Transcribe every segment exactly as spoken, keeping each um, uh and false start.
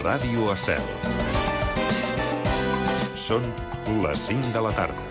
Ràdio Estel. Són les cinc de la tarda.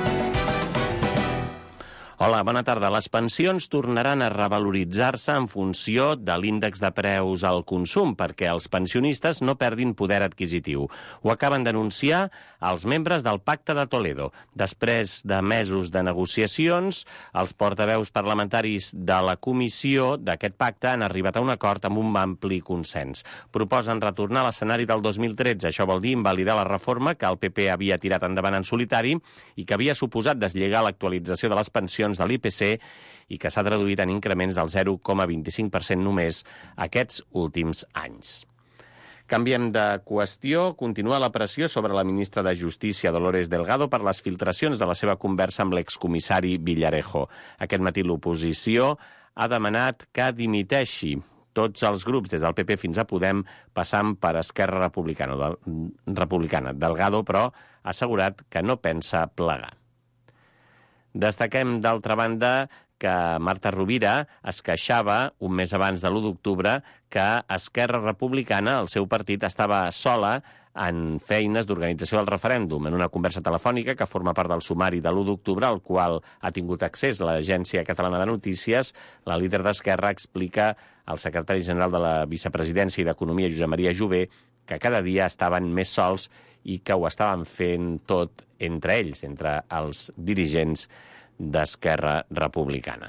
Hola, bona tarda. Les pensions tornaran a revaloritzar-se en funció de l'índex de preus al consum perquè els pensionistes no perdin poder adquisitiu. Ho acaben d'anunciar els membres del Pacte de Toledo. Després de mesos de negociacions, els portaveus parlamentaris de la comissió d'aquest pacte han arribat a un acord amb un ampli consens. Proposen retornar a l'escenari del dos mil tretze. Això vol dir invalidar la reforma que el P P havia tirat endavant en solitari i que havia suposat deslligar l'actualització de les pensions de l'I P C i que s'ha traduït en increments del zero coma vint-i-cinc per cent només aquests últims anys. Canviem de qüestió. Continua la pressió sobre la ministra de Justícia, Dolores Delgado, per les filtracions de la seva conversa amb l'excomissari Villarejo. Aquest matí l'oposició ha demanat que dimiteixi tots els grups, des del P P fins a Podem, passant per Esquerra Republicana. Republicana. Delgado, però, ha assegurat que no pensa plegar. Destaquem, d'altra banda, que Marta Rovira es queixava un mes abans de l'u d'octubre que Esquerra Republicana, el seu partit, estava sola en feines d'organització del referèndum. En una conversa telefònica que forma part del sumari de l'u d'octubre, al qual ha tingut accés l'Agència Catalana de Notícies, la líder d'Esquerra explica al secretari general de la Vicepresidència i d'Economia, Josep Maria Jové, que cada dia estaven més sols i que ho estaven fent tot entre ells, entre els dirigents d'Esquerra Republicana.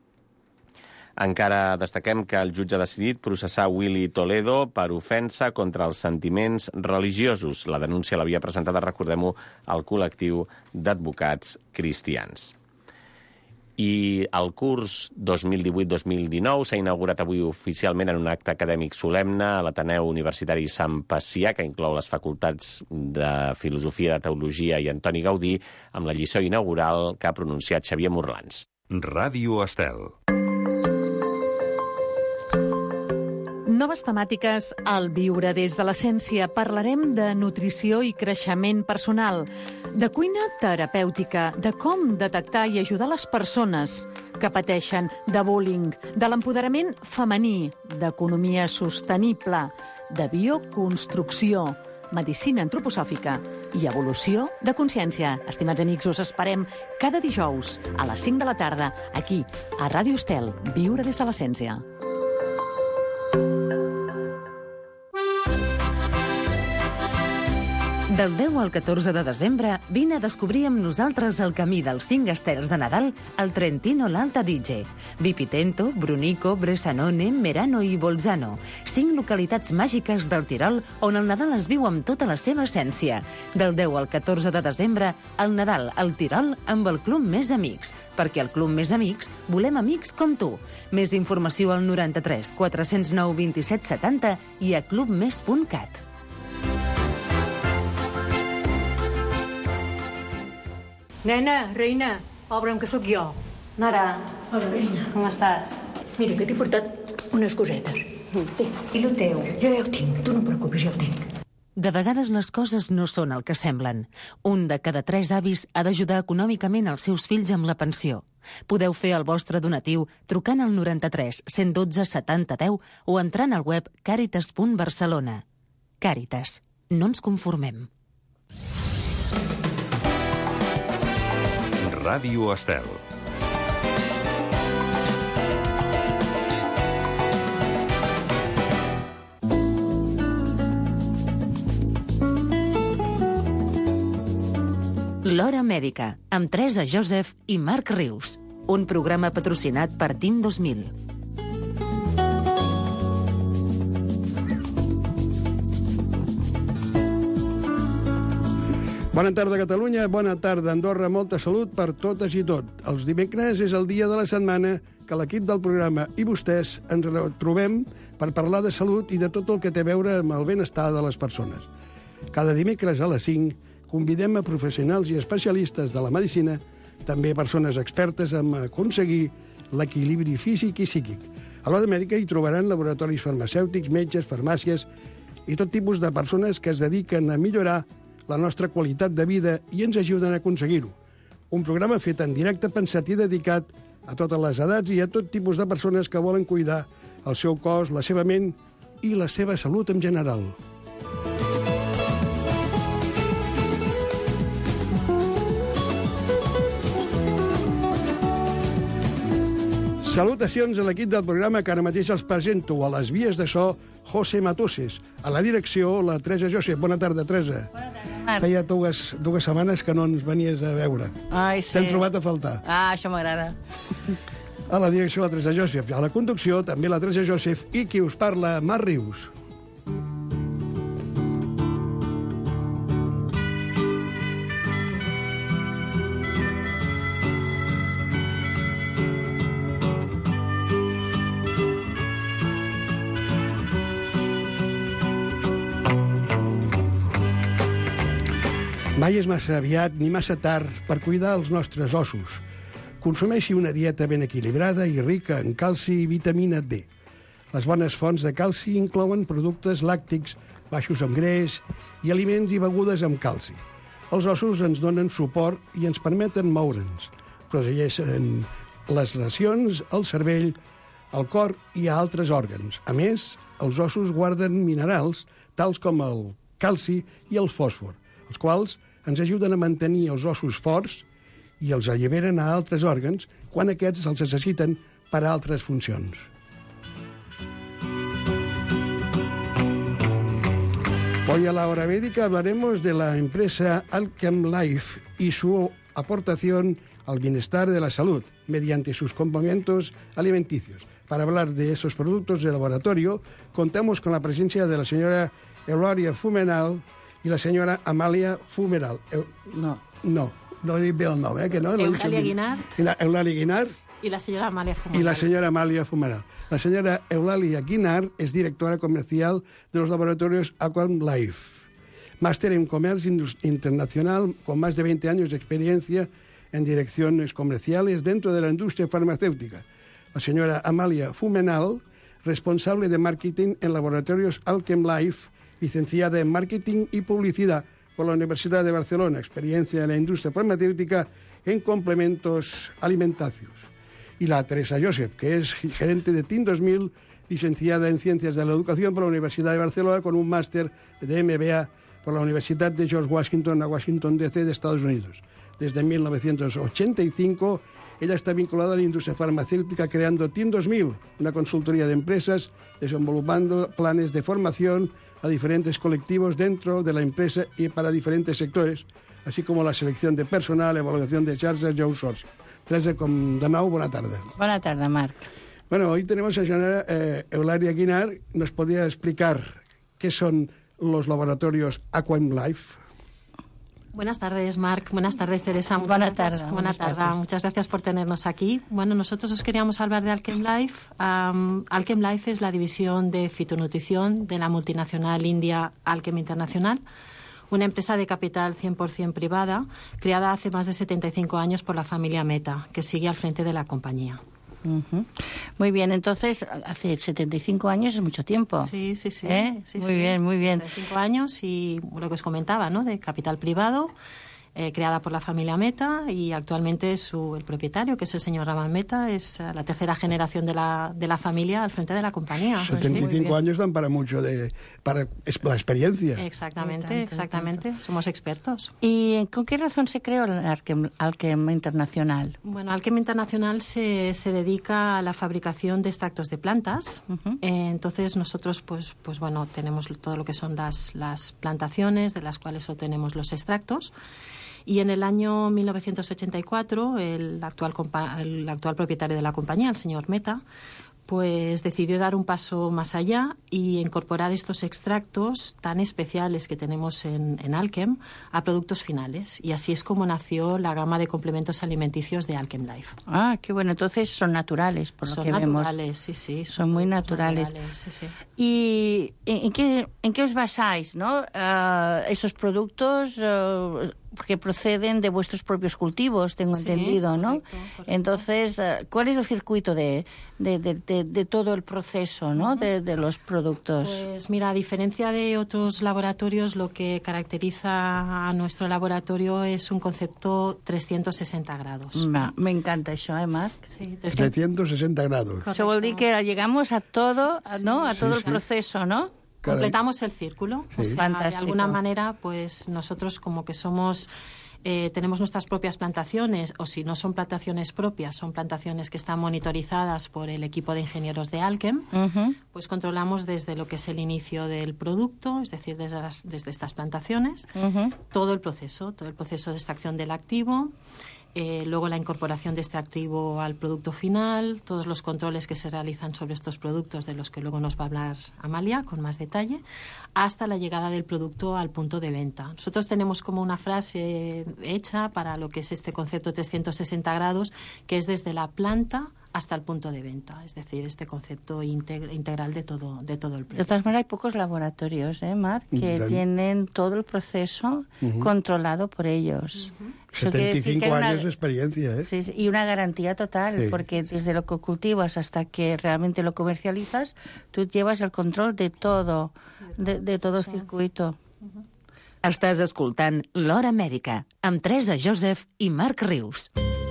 Encara destaquem que el jutge ha decidit processar Willy Toledo per ofensa contra els sentiments religiosos. La denúncia l'havia presentada, recordem-ho, al col·lectiu d'advocats cristians. I el curs dos mil divuit dos mil dinou s'ha inaugurat avui oficialment en un acte acadèmic solemne a l'Ateneu Universitari Sant Pacià, que inclou les facultats de Filosofia, de Teologia i Antoni Gaudí, amb la lliçó inaugural que ha pronunciat Xavier Morlans. Ràdio Estel. Noves temàtiques al Viure des de l'Essència. Parlarem de nutrició i creixement personal, de cuina terapèutica, de com detectar i ajudar les persones que pateixen de bullying, de l'empoderament femení, d'economia sostenible, de bioconstrucció, medicina antroposòfica i evolució de consciència. Estimats amics, us esperem cada dijous a les cinc de la tarda, aquí, a Ràdio Estel, Viure des de l'Essència. Del deu al catorze de desembre, vine a descobrir amb nosaltres el camí dels cinc estels de Nadal al Trentino l'Alta Adige. Vipitento, Brunico, Bressanone, Merano i Bolzano. Cinc localitats màgiques del Tirol on el Nadal es viu amb tota la seva essència. Del deu al catorze de desembre, el Nadal al Tirol amb el Club Més Amics. Perquè al Club Més Amics volem amics com tu. Més informació al noranta-tres quatre-cents nou vint-i-set setanta i a clubmes punt cat. Nena, reina, obre'm que sóc jo. Nara. Hola, reina. Com estàs? Mira, que t'he portat unes cosetes. Té, i lo teu? Jo ja ho tinc, tu no et preocupis, ja ho tinc. De vegades les coses no són el que semblen. Un de cada tres avis ha d'ajudar econòmicament els seus fills amb la pensió. Podeu fer el vostre donatiu trucant al noranta-tres cent dotze setanta deu o entrant al web càritas punt barcelona. Càritas. No ens conformem. Ràdio Estel. L'Hora Mèdica, amb Teresa Joseph i Marc Rius. Un programa patrocinat per T I M dos mil. Bona tarda, Catalunya. Bona tarda, Andorra. Molta salut per totes i tot. Els dimecres és el dia de la setmana que l'equip del programa i vostès ens trobem per parlar de salut i de tot el que té a veure amb el benestar de les persones. Cada dimecres a les cinc convidem a professionals i especialistes de la medicina, també persones expertes en aconseguir l'equilibri físic i psíquic. A l'Hora Mèdica hi trobaran laboratoris farmacèutics, metges, farmàcies i tot tipus de persones que es dediquen a millorar la nostra qualitat de vida i ens ajuden a aconseguir-ho. Un programa fet en directe, pensat i dedicat a totes les edats i a tot tipus de persones que volen cuidar el seu cos, la seva ment i la seva salut en general. Salutacions a l'equip del programa que ara mateix els presento. A les vies de so, José Matuses. A la direcció, la Teresa Josep. Bona tarda, Teresa. Bona tarda, Marc. Feia dues, dues setmanes que no ens venies a veure. Ai, sí. T'hem trobat a faltar. Ah, això m'agrada. A la direcció, la Teresa Josep. A la conducció, també la Teresa Josep. I qui us parla, Marc Rius. Mai és massa aviat ni massa tard per cuidar els nostres ossos. Consumeixi una dieta ben equilibrada i rica en calci i vitamina D. Les bones fonts de calci inclouen productes làctics, baixos en greix i aliments i begudes amb calci. Els ossos ens donen suport i ens permeten moure'ns. Protegeixen les lesions, el cervell, el cor i a altres òrgans. A més, els ossos guarden minerals tals com el calci i el fòsfor, els quals ens ajuden a mantenir els ossos forts i els alliberen a altres òrgans quan aquests els necessiten per a altres funcions. Hoy a la hora médica hablaremos de la empresa Alkem Life y su aportación al bienestar de la salud mediante sus complementos alimenticios. Para hablar de esos productos de laboratorio, contamos con la presencia de la señora Eulalia Fumenal i la senyora Amàlia Fumeral. Eu... No. No, no he dit bé el nom, eh? Que no, no Eulalia Guinart. Eulalia Guinart. Y la señora Amalia Fumeral. Y la señora Amalia Fumeral. La señora Eulalia Guinart es directora comercial de los laboratorios Alkem Life. Máster en Comercio Internacional con más de veinte años de experiencia en direcciones comerciales dentro de la industria farmacéutica. La señora Amàlia Fumeral, responsable de marketing en laboratorios Alkem Life, licenciada en Marketing y Publicidad por la Universidad de Barcelona, experiencia en la industria farmacéutica en complementos alimenticios. Y la Teresa Josep, que es gerente de Team dos mil, licenciada en Ciencias de la Educación por la Universidad de Barcelona, con un máster de M B A por la Universidad de George Washington, a Washington, D C de Estados Unidos. Desde mil novecientos ochenta y cinco, ella está vinculada a la industria farmacéutica creando Team dos mil, una consultoría de empresas, desenvolupando planes de formación a diferentes colectivos dentro de la empresa y para diferentes sectores, así como la selección de personal, evaluación de charges y outsourcing. Teresa, com de nou, bona tarda. Bona tarda, Marc. Bueno, hoy tenemos a la señora eh, Eulalia Guinart. ¿Nos podría explicar qué son los laboratorios Alkem Life? Buenas tardes, Marc. Buenas tardes, Teresa. Muchas Buena gracias. tarde. Buenas Buenas tardes. tardes. Muchas gracias por tenernos aquí. Bueno, nosotros os queríamos hablar de Alkem Life. Um, Alkem Life es la división de fitonutrición de la multinacional india Alkem Internacional, una empresa de capital cien por ciento privada, creada hace más de setenta y cinco años por la familia Mehta, que sigue al frente de la compañía. Uh-huh. Muy bien, entonces, hace setenta y cinco años es mucho tiempo. Sí, sí, sí. ¿Eh? sí muy sí. bien, muy bien. setenta y cinco años y lo que os comentaba, ¿no? De capital privado, eh, creada por la familia Mehta, y actualmente su, el propietario, que es el señor Raman Mehta, es uh, la tercera generación de la, de la familia al frente de la compañía. setenta y cinco años dan para mucho, de, para es, la experiencia. Exactamente, tanto, exactamente. Somos expertos. ¿Y con qué razón se creó el Alkem, Alkem Internacional? Bueno, Alkem Internacional se, se dedica a la fabricación de extractos de plantas. Uh-huh. Eh, entonces nosotros, pues, pues bueno, tenemos todo lo que son las, las plantaciones de las cuales obtenemos los extractos. Y en el año mil novecientos ochenta y cuatro, el actual, compa- el actual propietario de la compañía, el señor Mehta, pues decidió dar un paso más allá y incorporar estos extractos tan especiales que tenemos en, en Alkem a productos finales. Y así es como nació la gama de complementos alimenticios de Alkem Life. Ah, qué bueno, entonces son naturales, por lo Son que vemos. naturales, sí, sí. Son muy naturales. sí, sí. ¿Y en qué, en qué os basáis, no? Uh, esos productos uh, que proceden de vuestros propios cultivos, tengo Sí, entendido, ¿no? correcto, correcto. Entonces, uh, ¿cuál es el circuito de, de, de, de, de todo el proceso, ¿no? Uh-huh. de, de los productos. Pues mira, a diferencia de otros laboratorios, lo que caracteriza a nuestro laboratorio es un concepto trescientos sesenta grados. Va, me encanta això, eh, Marc? Sí, trescientos sesenta grados. Això vol dir que llegamos a todo, Sí, ¿no? A sí, todo sí. el proceso, ¿no? Completamos el círculo. Sí. O sea, Fantástico. de alguna manera, pues nosotros como que somos Eh, tenemos nuestras propias plantaciones, o si no son plantaciones propias, son plantaciones que están monitorizadas por el equipo de ingenieros de Alkem. Uh-huh. Pues controlamos desde lo que es el inicio del producto, es decir, desde, las, desde estas plantaciones, Uh-huh. todo el proceso, todo el proceso de extracción del activo, eh, luego la incorporación de este activo al producto final, todos los controles que se realizan sobre estos productos, de los que luego nos va a hablar Amalia con más detalle, hasta la llegada del producto al punto de venta. Nosotros tenemos como una frase hecha para lo que es este concepto trescientos sesenta grados, que es desde la planta hasta el punto de venta, es decir, este concepto integ- integral de todo, de todo el De proceso. todas maneras, hay pocos laboratorios, ¿eh, Marc? Que Ujú. tienen todo el proceso Ujú. controlado por ellos. Eso quiere setenta y decir cinco que hay una- años de experiencia, ¿eh? Sí, sí, y una garantía total, Sí, porque sí, sí. desde lo que cultivas hasta que realmente lo comercializas, tú llevas el control de todo, de, de todo el circuito. Estàs escoltant L'Hora Mèdica, amb Teresa Joseph i Marc Rius.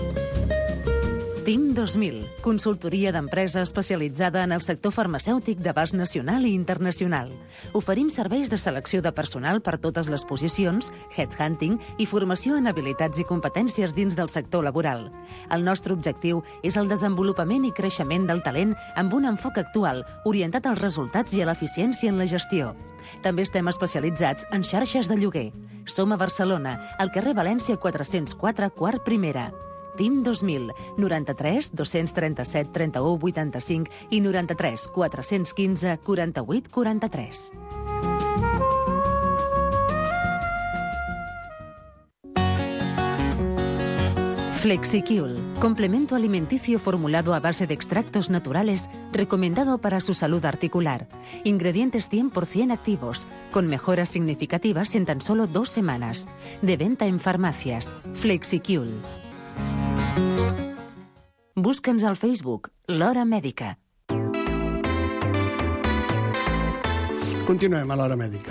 Team dos mil, consultoria d'empresa especialitzada en el sector farmacèutic d'abast nacional i internacional. Oferim serveis de selecció de personal per totes les posicions, headhunting i formació en habilitats i competències dins del sector laboral. El nostre objectiu és el desenvolupament i creixement del talent amb un enfoc actual, orientat als resultats i a l'eficiència en la gestió. També estem especialitzats en xarxes de lloguer. Som a Barcelona, al carrer València quatre-cents quatre, quart primera. Team dos mil, noranta-tres dos-cents trenta-set trenta-u vuitanta-cinc i noranta-tres quatre-cents quinze quaranta-vuit quaranta-tres. Flexicule, complemento alimenticio formulado a base de extractos naturales, recomendado para su salud articular. Ingredientes cien por ciento activos, con mejoras significativas en tan solo dos semanas. De venta en farmacias. Flexicule. Busca'ns al Facebook, L'Hora Mèdica. Continuem a l'Hora Mèdica.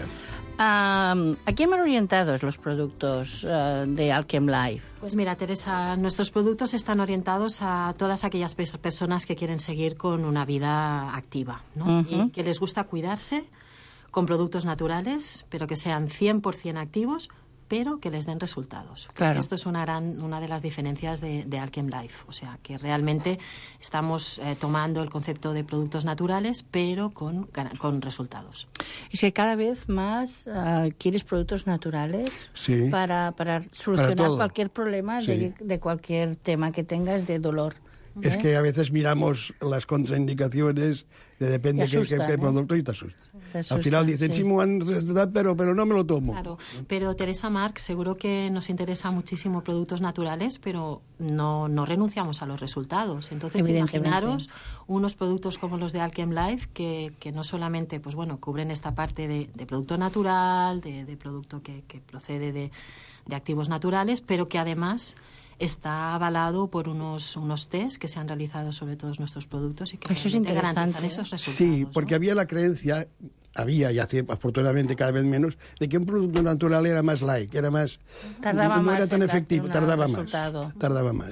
Um, ¿A quién van orientados los productos uh, de Alkem Life? Pues mira, Teresa, nuestros productos están orientados a todas aquellas pers- personas que quieren seguir con una vida activa, ¿no? Ujú. Y que les gusta cuidarse con productos naturales, pero que sean cien por ciento activos, pero que les den resultados. Claro. Esto es una gran, una de las diferencias de, de Alkem Life. O sea, que realmente estamos eh, tomando el concepto de productos naturales, pero con, gana- con resultados. Y si cada vez más uh, quieres productos naturales Sí. para, para solucionar Para todo. cualquier problema de, Sí. de cualquier tema que tengas de dolor. Es ¿eh? que a veces miramos las contraindicaciones de depende Te qué, qué, asustan, qué ¿eh? producto y te asustas. Te Al asustan, final dicen, sí. sí, me han recetado, pero, pero no me lo tomo. Claro, pero Teresa, Marc, seguro que nos interesa muchísimo productos naturales, pero no, no renunciamos a los resultados. Entonces, Evidentemente. imaginaros unos productos como los de Alkem Life que, que no solamente, pues bueno, cubren esta parte de, de producto natural, de, de producto que, que procede de, de activos naturales, pero que además está avalado por unos, unos test que se han realizado sobre todos nuestros productos y que Eso es realmente interesante, garantizan ¿eh? esos resultados. Sí, porque ¿no? había la creencia, había y hace afortunadamente cada vez menos, de que un producto natural era más light, era más... Tardaba no más era tan en darte efectivo, un tardaba más. resultado. Tardaba más.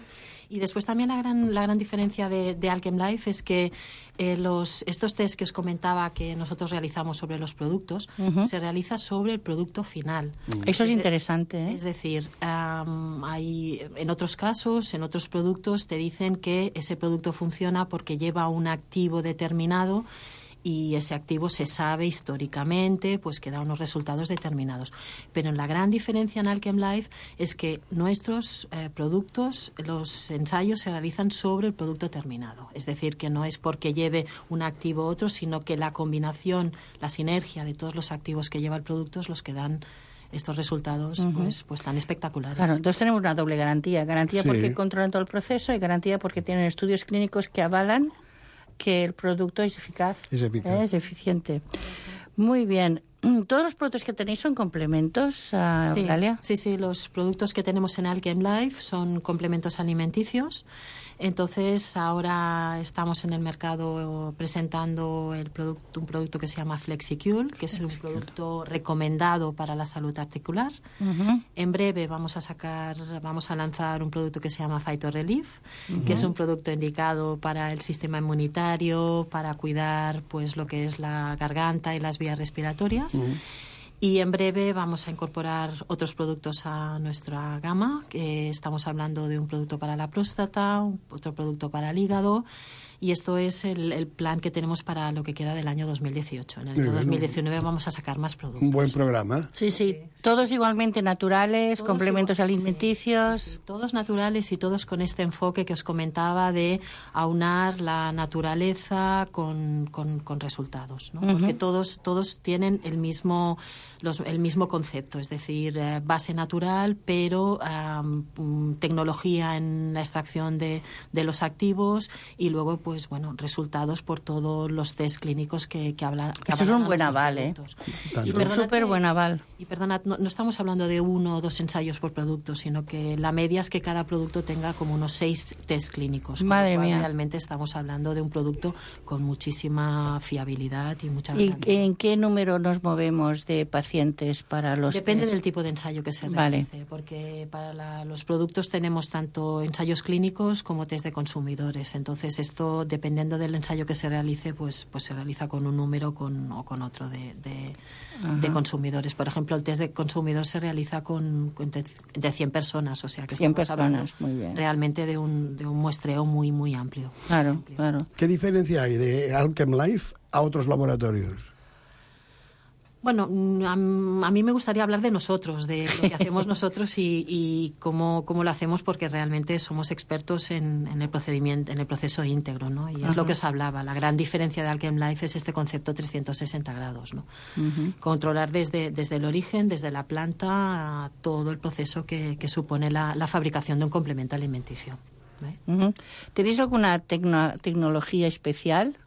Y después también la gran, la gran diferencia de, de Alkem Life es que eh, los, estos test que os comentaba que nosotros realizamos sobre los productos, Ujú. se realiza sobre el producto final. Eso es de- interesante, ¿eh? Es decir, am, hay, en otros casos, en otros productos, te dicen que ese producto funciona porque lleva un activo determinado y ese activo se sabe históricamente pues que da unos resultados determinados. Pero la gran diferencia en Alkem Life es que nuestros eh, productos, los ensayos se realizan sobre el producto terminado. Es decir, que no es porque lleve un activo u otro, sino que la combinación, la sinergia de todos los activos que lleva el producto es los que dan estos resultados Ujú. pues, pues tan espectaculares. Claro, entonces tenemos una doble garantía. Garantía Sí. porque controlan todo el proceso y garantía porque tienen estudios clínicos que avalan que el producto es eficaz, Es eficaz. ¿eh? Es eficiente. Muy bien. ¿Todos los productos que tenéis son complementos, uh, Sí, Eulalia? sí, sí, los productos que tenemos en Alkem Life son complementos alimenticios. Entonces, ahora estamos en el mercado presentando el producto, un producto que se llama Flexicule, que es un producto recomendado para la salud articular. Ujú. En breve vamos a sacar, vamos a lanzar un producto que se llama Phytorelief, que es un producto indicado para el sistema inmunitario, para cuidar pues lo que es la garganta y las vías respiratorias. Y en breve vamos a incorporar otros productos a nuestra gama, que estamos hablando de un producto para la próstata, otro producto para el hígado, y esto es el, el plan que tenemos para lo que queda del año dos mil dieciocho. En el año dos mil diecinueve vamos a sacar más productos. Un buen programa. Sí, sí, todos igualmente naturales, Todos complementos igual, alimenticios. sí, sí, sí. Todos naturales y todos con este enfoque que os comentaba de aunar la naturaleza con, con, con resultados, ¿no? Uh-huh. Porque todos, todos tienen el mismo, los, el mismo concepto, es decir, eh, base natural, pero um, tecnología en la extracción de, de los activos y luego, pues bueno, resultados por todos los test clínicos que, que hablan. Que Eso es un buen nuestros aval, ¿eh? productos. Tanto. Y Un perdonad súper que- buen aval. Y perdonad, no, no estamos hablando de uno o dos ensayos por producto, sino que la media es que cada producto tenga como unos seis test clínicos. con Madre lo cual mía. Realmente estamos hablando de un producto con muchísima fiabilidad y mucha ¿Y garantía. en qué número nos movemos de pacientes para los Depende test? del tipo de ensayo que se Vale. realice, porque para la- los productos tenemos tanto ensayos clínicos como test de consumidores. Entonces, esto, dependiendo del ensayo que se realice, pues, pues se realiza con un número con, o con otro de, de, de consumidores. Por ejemplo, el test de consumidor se realiza con, con de, de cien personas, o sea que cien estamos hablando personas, muy bien. realmente de un, de un muestreo muy, muy amplio. Claro, Amplio. claro. ¿Qué diferencia hay de Alchem Life a otros laboratorios? Bueno, mm, a, a mí me gustaría hablar de nosotros, de lo que hacemos nosotros y, y cómo, cómo lo hacemos, porque realmente somos expertos en, en el procedimiento, en el proceso íntegro, ¿no? Y es Ajá. lo que os hablaba. La gran diferencia de Alchem Life es este concepto trescientos sesenta grados, ¿no? Ujú. Controlar desde, desde el origen, desde la planta, a todo el proceso que, que supone la, la fabricación de un complemento alimenticio. ¿eh? Ujú. ¿Tenéis alguna tecno- tecnología especial?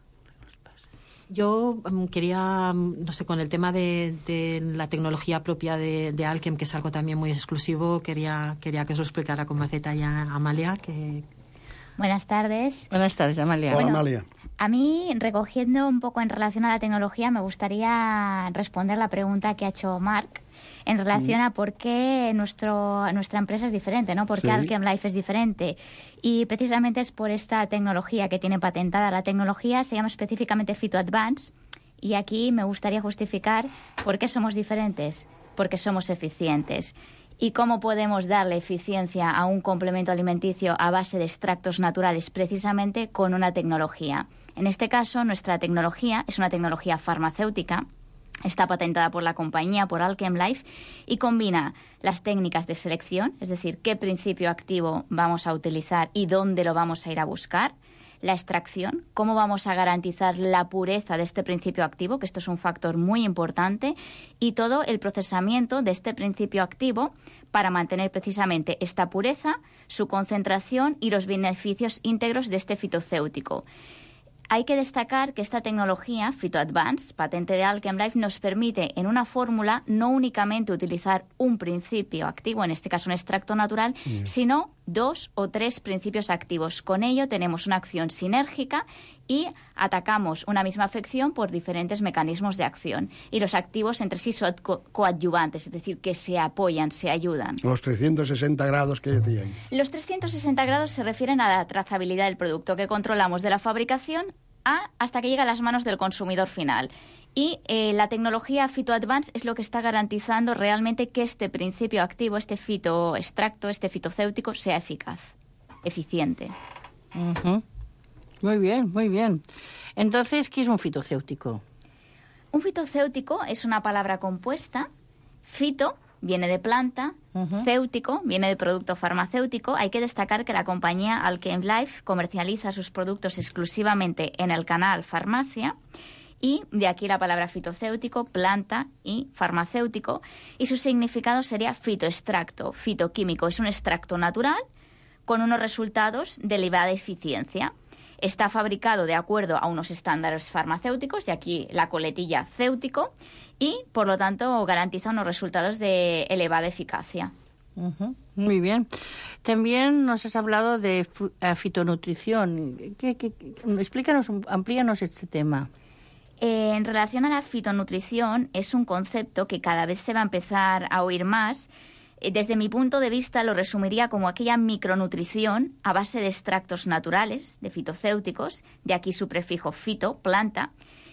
Yo mm, quería, mm, no sé, con el tema de, de la tecnología propia de, de Alchem, que es algo también muy exclusivo, quería, quería que os lo explicara con más detalle a Amalia, que Buenas tardes. Buenas tardes, Amalia. Hola, Bueno, Amalia. A mí, recogiendo un poco en relación a la tecnología, me gustaría responder la pregunta que ha hecho Marc en relación a por qué nuestro, nuestra empresa es diferente, ¿no? Por qué Sí. Alchem Life es diferente. Y precisamente es por esta tecnología que tiene patentada. La tecnología se llama específicamente Phyto Advance y aquí me gustaría justificar por qué somos diferentes. Porque somos eficientes. ¿Y cómo podemos darle eficiencia a un complemento alimenticio a base de extractos naturales? Precisamente con una tecnología. En este caso, nuestra tecnología es una tecnología farmacéutica. Está patentada por la compañía, por Alchem Life, y combina las técnicas de selección, es decir, qué principio activo vamos a utilizar y dónde lo vamos a ir a buscar, la extracción, cómo vamos a garantizar la pureza de este principio activo, que esto es un factor muy importante, y todo el procesamiento de este principio activo para mantener precisamente esta pureza, su concentración y los beneficios íntegros de este fitocéutico. Hay que destacar que esta tecnología, Phyto Advance, patente de Alchem Life, nos permite en una fórmula no únicamente utilizar un principio activo, en este caso un extracto natural, Bien. sino dos o tres principios activos. Con ello tenemos una acción sinérgica y atacamos una misma afección por diferentes mecanismos de acción. Y los activos entre sí son co- coadyuvantes, es decir, que se apoyan, se ayudan. Los trescientos sesenta grados que decían. Los trescientos sesenta grados se refieren a la trazabilidad del producto que controlamos de la fabricación a hasta que llega a las manos del consumidor final. Y eh, la tecnología Phyto Advance es lo que está garantizando realmente que este principio activo, este fitoextracto, este fitocéutico, sea eficaz, eficiente. Ujú. Muy bien, muy bien. Entonces, ¿qué es un fitocéutico? Un fitocéutico es una palabra compuesta. Fito viene de planta, Ujú. céutico viene de producto farmacéutico. Hay que destacar que la compañía Alchem Life comercializa sus productos exclusivamente en el canal farmacia. Y de aquí la palabra fitocéutico, planta y farmacéutico. Y su significado sería fitoextracto, fitoquímico. Es un extracto natural con unos resultados de elevada eficiencia. Está fabricado de acuerdo a unos estándares farmacéuticos, de aquí la coletilla céutico, y por lo tanto garantiza unos resultados de elevada eficacia. Ujú. Muy bien. También nos has hablado de fu- eh, fitonutrición. ¿Qué, qué- qué- explícanos, un- amplíanos este tema. Eh, en relación a la fitonutrición, es un concepto que cada vez se va a empezar a oír más. Eh, Desde mi punto de vista lo resumiría como aquella micronutrición a base de extractos naturales, de fitocéuticos, de aquí su prefijo fito, planta,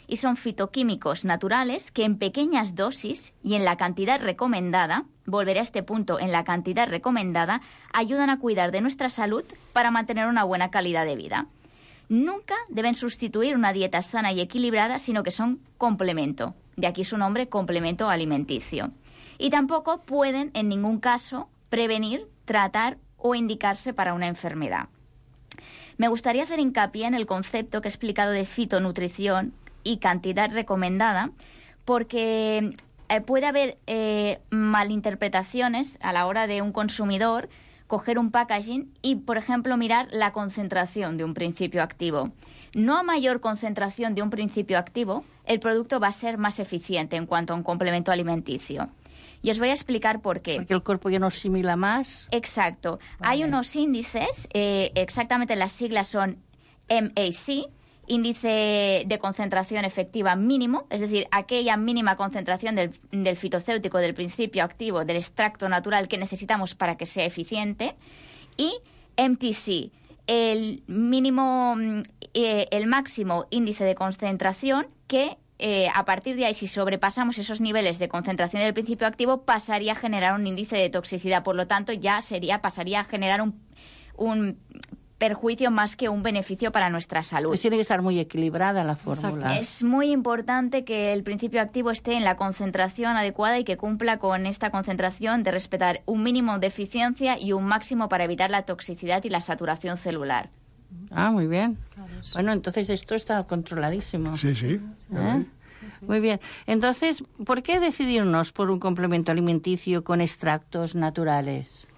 y son fitoquímicos naturales que en pequeñas dosis y en la cantidad recomendada, volveré a este punto, en la cantidad recomendada, ayudan a cuidar de nuestra salud para mantener una buena calidad de vida. Nunca deben sustituir una dieta sana y equilibrada, sino que son complemento. De aquí su nombre, complemento alimenticio. Y tampoco pueden, en ningún caso, prevenir, tratar o indicarse para una enfermedad. Me gustaría hacer hincapié en el concepto que he explicado de fitonutrición y cantidad recomendada, porque eh, puede haber eh, malinterpretaciones a la hora de un consumidor coger un packaging y, por ejemplo, mirar la concentración de un principio activo. No a mayor concentración de un principio activo, el producto va a ser más eficiente en cuanto a un complemento alimenticio. Y os voy a explicar por qué. Porque el cuerpo ya no asimila más. Exacto. Vale. Hay unos índices, eh, exactamente las siglas son M A C, índice de concentración efectiva mínimo, es decir, aquella mínima concentración del, del fitocéutico, del principio activo, del extracto natural que necesitamos para que sea eficiente, y M T C, el mínimo, eh, el máximo índice de concentración que eh, a partir de ahí, si sobrepasamos esos niveles de concentración del principio activo, pasaría a generar un índice de toxicidad. Por lo tanto, ya sería pasaría a generar un, un perjuicio más que un beneficio para nuestra salud. Pues tiene que estar muy equilibrada la fórmula. Es muy importante que el principio activo esté en la concentración adecuada y que cumpla con esta concentración de respetar un mínimo de eficiencia y un máximo para evitar la toxicidad y la saturación celular. Ah, muy bien. Bueno, entonces esto está controladísimo. Sí, sí. ¿Eh? Muy bien. Entonces, ¿por qué decidirnos por un complemento alimenticio con extractos naturales?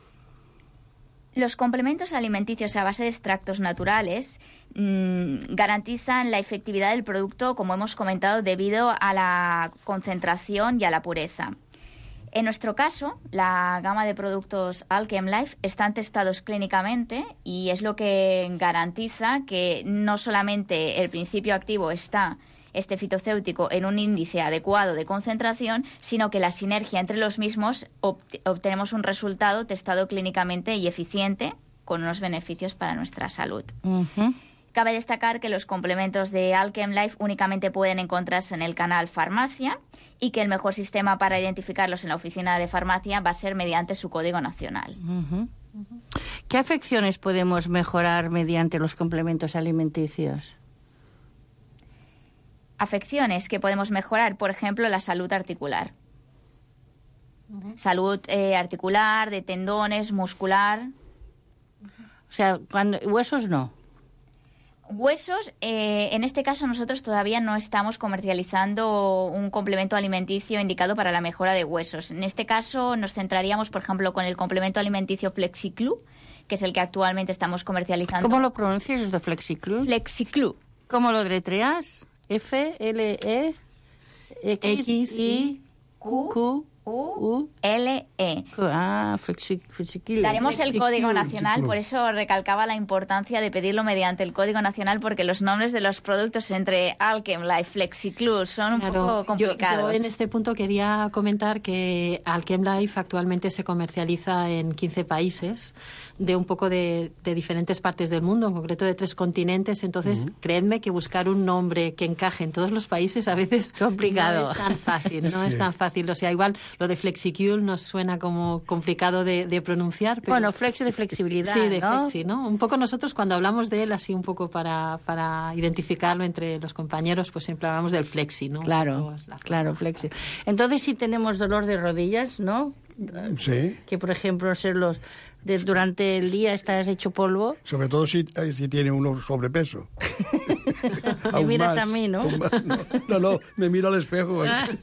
Los complementos alimenticios a base de extractos naturales mmm, garantizan la efectividad del producto, como hemos comentado, debido a la concentración y a la pureza. En nuestro caso, la gama de productos AlchemLife están testados clínicamente y es lo que garantiza que no solamente el principio activo está, este fitocéutico, en un índice adecuado de concentración, sino que la sinergia entre los mismos obt- obtenemos un resultado testado clínicamente y eficiente con unos beneficios para nuestra salud. Uh-huh. Cabe destacar que los complementos de AlchemLife únicamente pueden encontrarse en el canal Farmacia y que el mejor sistema para identificarlos en la oficina de farmacia va a ser mediante su código nacional. Uh-huh. Uh-huh. ¿Qué afecciones podemos mejorar mediante los complementos alimenticios? Afecciones que podemos mejorar, por ejemplo, la salud articular. Uh-huh. Salud eh, articular, de tendones, muscular. O sea, cuando huesos no. Huesos, eh, en este caso nosotros todavía no estamos comercializando un complemento alimenticio indicado para la mejora de huesos. En este caso nos centraríamos, por ejemplo, con el complemento alimenticio FlexiClue, que es el que actualmente estamos comercializando. ¿Cómo lo pronuncias esto, FlexiClue? FlexiClue. ¿Cómo lo deletreas? F, L, E, X, I, Q, Q, U, L, E. Ah, FlexiClue. Daremos el código nacional, por eso recalcaba la importancia de pedirlo mediante el código nacional, porque los nombres de los productos entre AlchemLife, FlexiClue son un Claro, poco complicados. Yo, yo en este punto quería comentar que AlchemLife actualmente se comercializa en quince países, de un poco de, de diferentes partes del mundo, en concreto de tres continentes. Entonces, uh-huh. creedme que buscar un nombre que encaje en todos los países a veces complicado. No es tan fácil, no sí. es tan fácil. O sea, igual lo de FlexiClue nos suena como complicado de, de pronunciar. Pero... Bueno, flexi de flexibilidad, Sí, de ¿no? flexi, ¿no? Un poco nosotros cuando hablamos de él, así un poco para, para identificarlo entre los compañeros, pues siempre hablamos del flexi, ¿no? Claro, la... claro, flexi. Entonces, si tenemos dolor de rodillas, ¿no? Sí. Que, por ejemplo, ser los... De, durante el día estás hecho polvo. Sobre todo si, si tiene uno sobrepeso. Me miras más, a mí, ¿no? No, no, no, me miro al espejo.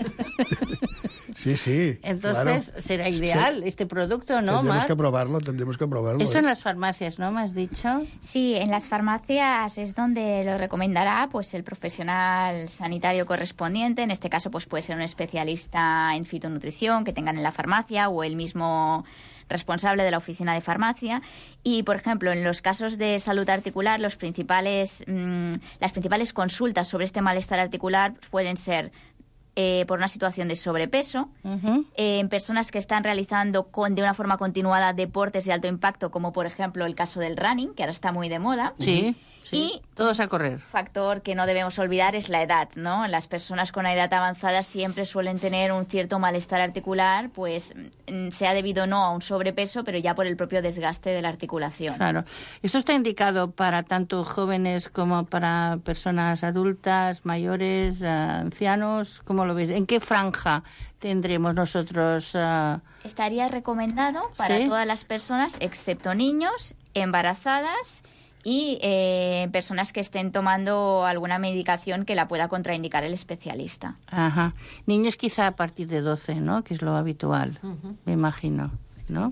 Sí, sí. Entonces claro. será ideal sí. este producto, ¿no, Tendremos Mar? que probarlo, tendremos que probarlo. Esto ¿eh? en las farmacias, ¿no? ¿Me has dicho? Sí, en las farmacias es donde lo recomendará pues el profesional sanitario correspondiente. En este caso, pues puede ser un especialista en fitonutrición que tengan en la farmacia o el mismo responsable de la oficina de farmacia. Y, por ejemplo, en los casos de salud articular, los principales, mmm, las principales consultas sobre este malestar articular pueden ser eh, por una situación de sobrepeso, uh-huh. eh, en personas que están realizando con, de una forma continuada deportes de alto impacto, como por ejemplo el caso del running, que ahora está muy de moda. Sí. Sí, y todos a correr. Factor que no debemos olvidar es la edad, ¿no? Las personas con una edad avanzada siempre suelen tener un cierto malestar articular, pues sea debido no a un sobrepeso, pero ya por el propio desgaste de la articulación. Claro. ¿Esto está indicado para tanto jóvenes como para personas adultas, mayores, uh, ancianos? ¿Cómo lo ves? ¿En qué franja tendremos nosotros? Uh... Estaría recomendado para ¿Sí? todas las personas, excepto niños, embarazadas y eh, personas que estén tomando alguna medicación que la pueda contraindicar el especialista. Ajá. Niños quizá a partir de doce, ¿no? Que es lo habitual, uh-huh. me imagino, ¿no?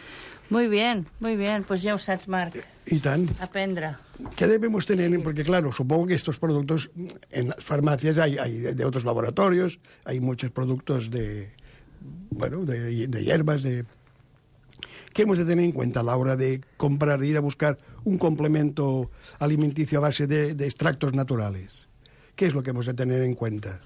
Muy bien, muy bien. Pues ya ho saps, Marc. I tant. Aprendre. ¿Qué debemos tener? Porque, claro, supongo que estos productos en las farmacias hay, hay de otros laboratorios, hay muchos productos de, bueno, de, de hierbas, de... ¿Qué hemos de tener en cuenta a la hora de comprar, de ir a buscar un complemento alimenticio a base de, de extractos naturales? ¿Qué es lo que hemos de tener en cuenta?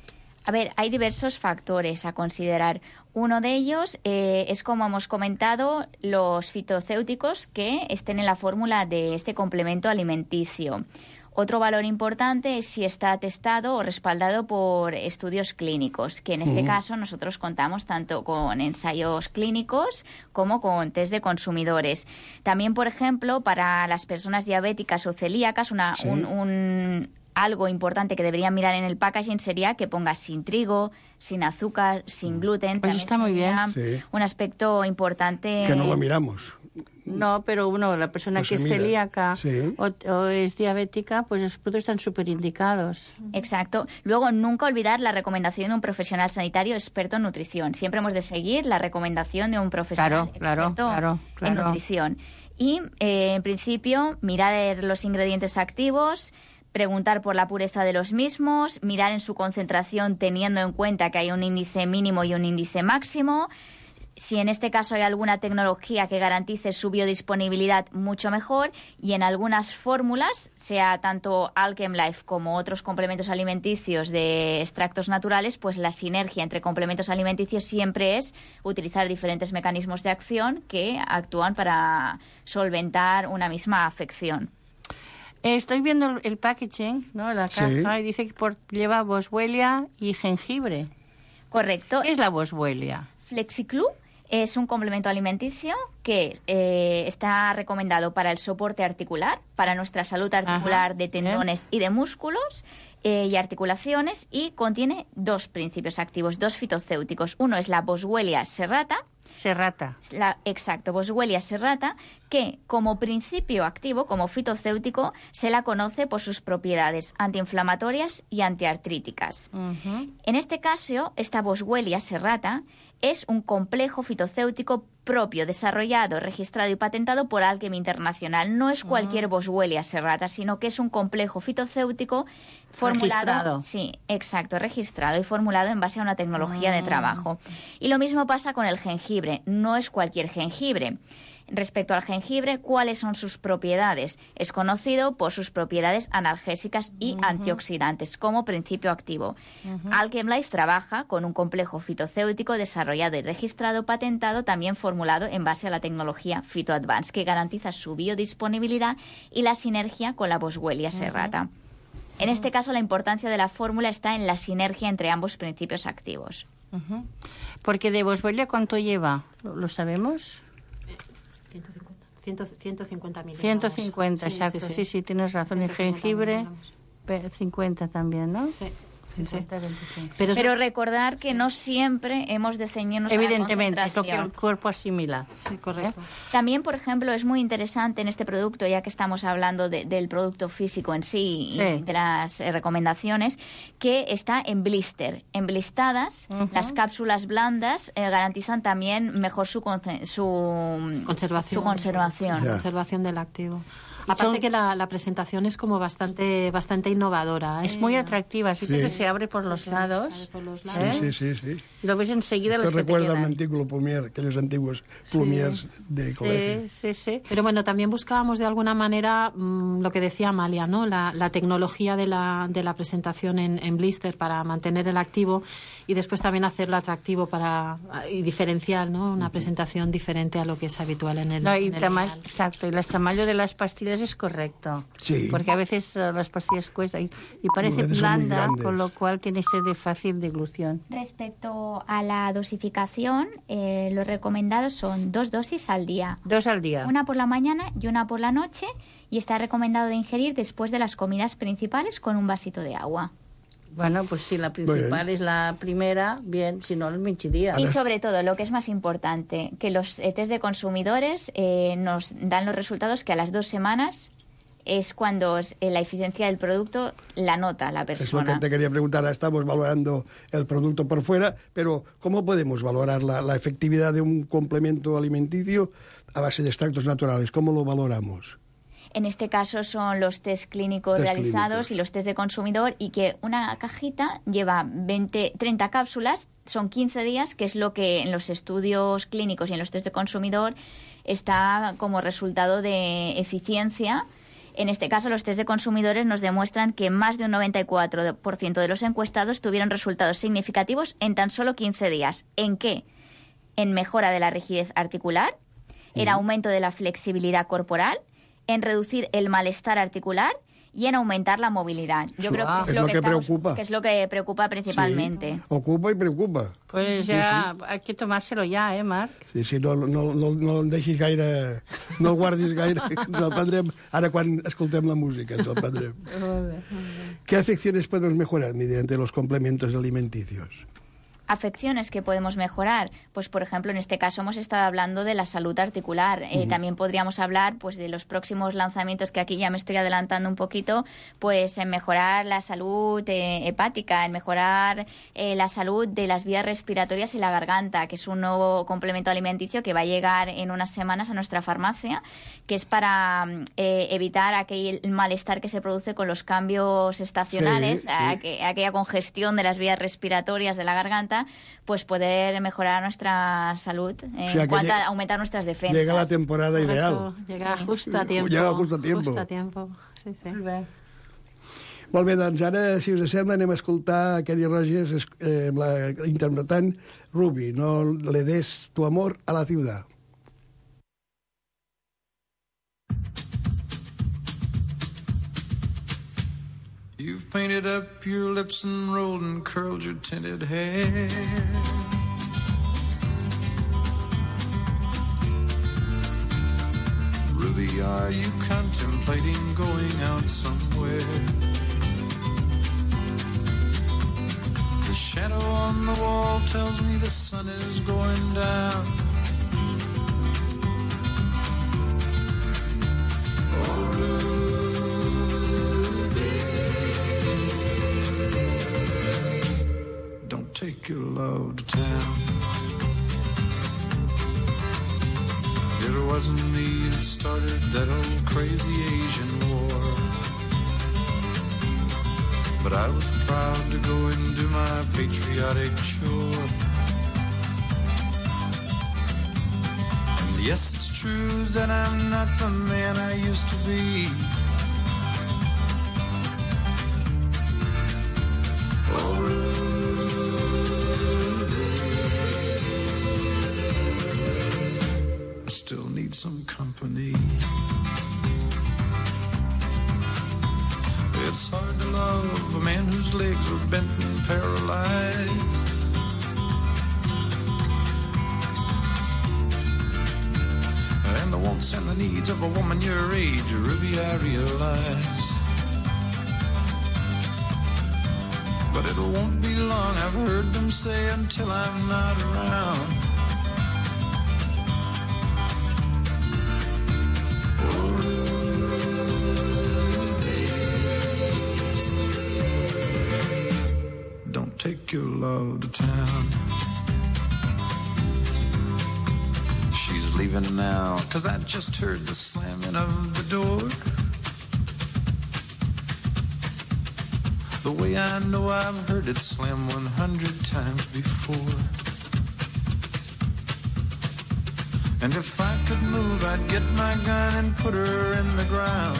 A ver, hay diversos factores a considerar. Uno de ellos eh, es, como hemos comentado, los fitocéuticos que estén en la fórmula de este complemento alimenticio. Otro valor importante es si está testado o respaldado por estudios clínicos, que en este uh-huh. caso nosotros contamos tanto con ensayos clínicos como con test de consumidores. También, por ejemplo, para las personas diabéticas o celíacas, una, ¿sí? un, un, algo importante que deberían mirar en el packaging sería que ponga sin trigo, sin azúcar, sin gluten. Pues está muy bien. Sí. Un aspecto importante. Que no lo miramos. No, pero uno, la persona pues que es mira. celíaca sí. o, o es diabética, pues los productos están súper indicados. Exacto. Luego, nunca olvidar la recomendación de un profesional sanitario experto en nutrición. Siempre hemos de seguir la recomendación de un profesional claro, experto claro, claro, en nutrición. Y, eh, en principio, mirar los ingredientes activos, preguntar por la pureza de los mismos, mirar en su concentración teniendo en cuenta que hay un índice mínimo y un índice máximo. Si en este caso hay alguna tecnología que garantice su biodisponibilidad, mucho mejor. Y en algunas fórmulas, sea tanto AlchemLife como otros complementos alimenticios de extractos naturales, pues la sinergia entre complementos alimenticios siempre es utilizar diferentes mecanismos de acción que actúan para solventar una misma afección. Estoy viendo el, el packaging, ¿no? La caja, sí. Y dice que por, lleva boswellia y jengibre. Correcto. ¿Qué es la boswellia? Flexiclú es un complemento alimenticio que eh, está recomendado para el soporte articular, para nuestra salud articular Ajá, de tendones bien. y de músculos eh, y articulaciones, y contiene dos principios activos, dos fitocéuticos. Uno es la Boswellia serrata. Serrata. La, exacto, Boswellia serrata, que como principio activo, como fitocéutico, se la conoce por sus propiedades antiinflamatorias y antiartríticas. Uh-huh. En este caso, esta Boswellia serrata es un complejo fitocéutico propio, desarrollado, registrado y patentado por Alchem Internacional. No es cualquier uh-huh. Boswellia serrata, sino que es un complejo fitocéutico formulado... Registrado. Sí, exacto, registrado y formulado en base a una tecnología uh-huh. de trabajo. Y lo mismo pasa con el jengibre. No es cualquier jengibre. Respecto al jengibre, ¿cuáles son sus propiedades? Es conocido por sus propiedades analgésicas y uh-huh. antioxidantes como principio activo. Uh-huh. AlchemLife trabaja con un complejo fitocéutico desarrollado y registrado, patentado, también formulado en base a la tecnología PhytoAdvance, que garantiza su biodisponibilidad y la sinergia con la Boswellia serrata. Uh-huh. En este caso, la importancia de la fórmula está en la sinergia entre ambos principios activos. Uh-huh. Porque de Boswellia, ¿cuánto lleva? ¿Lo, lo sabemos? ciento cincuenta miligramos. ciento cincuenta, sí, exacto. Sí, sí, sí, sí, tienes razón. El jengibre, cincuenta también, ¿no? Sí. Sí, cincuenta, sí. Pero, Pero recordar que sí. no siempre hemos de ceñirnos a la Evidentemente, es lo que el cuerpo asimila. Sí, correcto. ¿Eh? También, por ejemplo, es muy interesante en este producto, ya que estamos hablando de, del producto físico en sí, sí. y de las eh, recomendaciones, que está en blister. En blistadas, uh-huh. las cápsulas blandas eh, garantizan también mejor su, con- su conservación. Su conservación. Yeah. Conservación del activo. Aparte que la, la presentación es como bastante bastante innovadora. ¿eh? Es muy atractiva, sí, sí. que se abre por los sí, lados. Por los lados. Sí, sí, sí, sí. Y lo ves enseguida. Esto los que recuerda te a un quedan. antiguo plumier, aquellos antiguos plumiers sí. de colegio. Sí, sí, sí. Pero bueno, también buscábamos de alguna manera mmm, lo que decía Amalia, ¿no? La, la tecnología de la, de la presentación en, en blister para mantener el activo y después también hacerlo atractivo para y diferenciar, ¿no? Una presentación diferente a lo que es habitual en el, No, y en el tama- real. exacto, y el tamaño de las pastillas pastillas es correcto. Sí. Porque a veces uh, las pastillas cuestan y, y parece blanda, con lo cual tiene que ser de fácil deglución. Respecto a la dosificación, eh, lo recomendado son dos dosis al día. Dos al día. Una por la mañana y una por la noche, y está recomendado de ingerir después de las comidas principales con un vasito de agua. Bueno, pues si la principal es la primera, bien, si no, el minchidía. Y sobre todo, lo que es más importante, que los test de consumidores eh, nos dan los resultados que a las dos semanas es cuando es, eh, la eficiencia del producto la nota la persona. Es lo que te quería preguntar. Estamos valorando el producto por fuera, pero ¿cómo podemos valorar la, la efectividad de un complemento alimenticio a base de extractos naturales? ¿Cómo lo valoramos? En este caso son los test clínicos Test realizados clínicos. y los test de consumidor, y que una cajita lleva veinte, treinta cápsulas, son quince días, que es lo que en los estudios clínicos y en los test de consumidor está como resultado de eficiencia. En este caso, los test de consumidores nos demuestran que más de un noventa y cuatro por ciento de los encuestados tuvieron resultados significativos en tan solo quince días. ¿En qué? En mejora de la rigidez articular, en aumento de la flexibilidad corporal, en reducir el malestar articular y en aumentar la movilidad. Yo creo que es, Es lo, lo que, que estamos- preocupa. que es lo que preocupa principalmente. Sí, ocupa i preocupa. Pues ya hay que tomárselo ya, ¿eh, Marc? Sí, sí, no, no, no, no el deixis gaire, no el guardis gaire, ens el prendrem ara quan escoltem la música, ens el prendrem. ¿Qué afecciones podemos mejorar mediante los complementos alimenticios? Afecciones que podemos mejorar, pues por ejemplo en este caso hemos estado hablando de la salud articular. Eh, Ujú. También podríamos hablar pues de los próximos lanzamientos, que aquí ya me estoy adelantando un poquito, pues en mejorar la salud eh, hepática, en mejorar eh, la salud de las vías respiratorias y la garganta, que es un nuevo complemento alimenticio que va a llegar en unas semanas a nuestra farmacia, que es para eh, evitar aquel malestar que se produce con los cambios estacionales, Sí, sí. aqu- aquella congestión de las vías respiratorias de la garganta, pues poder mejorar nuestra salud en O sea, que cuanto a llega- aumentar nuestras defensas. Llega la temporada ideal. Llega justo a tiempo. Llega justo a tiempo. Justo a tiempo. Sí, sí. Molt bé, doncs ara, si us sembla, anem a escoltar Kenny Rogers es- eh, amb la, interpretant Ruby, no le des tu amor a la ciudad. You've painted up your lips and rolled and curled your tinted hair. Ruby, are you contemplating going out somewhere? The shadow on the wall tells me the sun is going down. Oh, Ruby, don't take your love to town. It wasn't me that started that old crazy Asian war, but I was proud to go and do my patriotic chore. And yes, it's true that I'm not the man I used to be. Oh, I still need some company. It's hard to love a man whose legs are bent and paralyzed. And the wants and the needs of a woman your age, Ruby, I realize. But it won't be long, I've heard them say, until I'm not around. Don't take your love to town. She's leaving now, cause I just heard the slamming of the door. The way I know I've heard it slam one hundred times before. And if I could move, I'd get my gun and put her in the ground.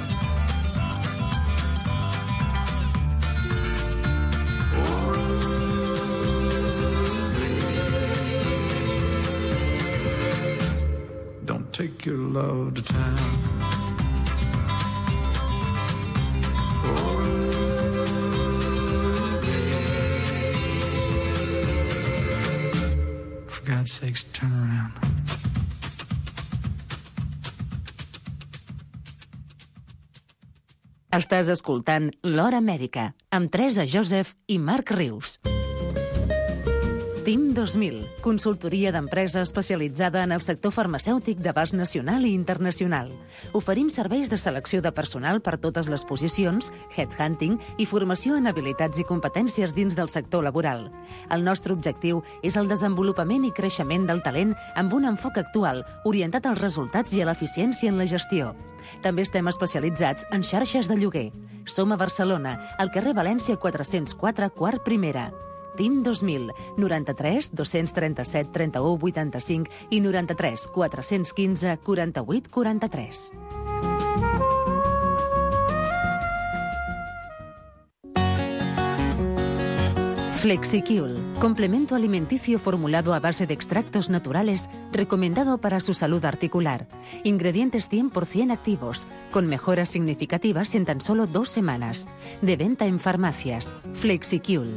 Don't take your love to town. God's sakes, turn around. Estàs escoltant L'Hora Mèdica, amb Teresa Joseph i Marc Rius. Team dos mil, consultoria d'empresa especialitzada en el sector farmacèutic d'abast nacional i internacional. Oferim serveis de selecció de personal per totes les posicions, headhunting i formació en habilitats i competències dins del sector laboral. El nostre objectiu és el desenvolupament i creixement del talent amb un enfoc actual, orientat als resultats i a l'eficiència en la gestió. També estem especialitzats en xarxes de lloguer. Som a Barcelona, al carrer València quatre-cents quatre, quart primera. Team dos mil, noranta-tres dos-cents trenta-set trenta-u vuitanta-cinc i noranta-tres quatre-cents quinze quaranta-vuit quaranta-tres. Flexicule, complemento alimenticio formulado a base de extractos naturales, recomendado para su salud articular. Ingredientes cien por ciento activos, con mejoras significativas en tan solo dos semanas. De venta en farmacias. Flexicule.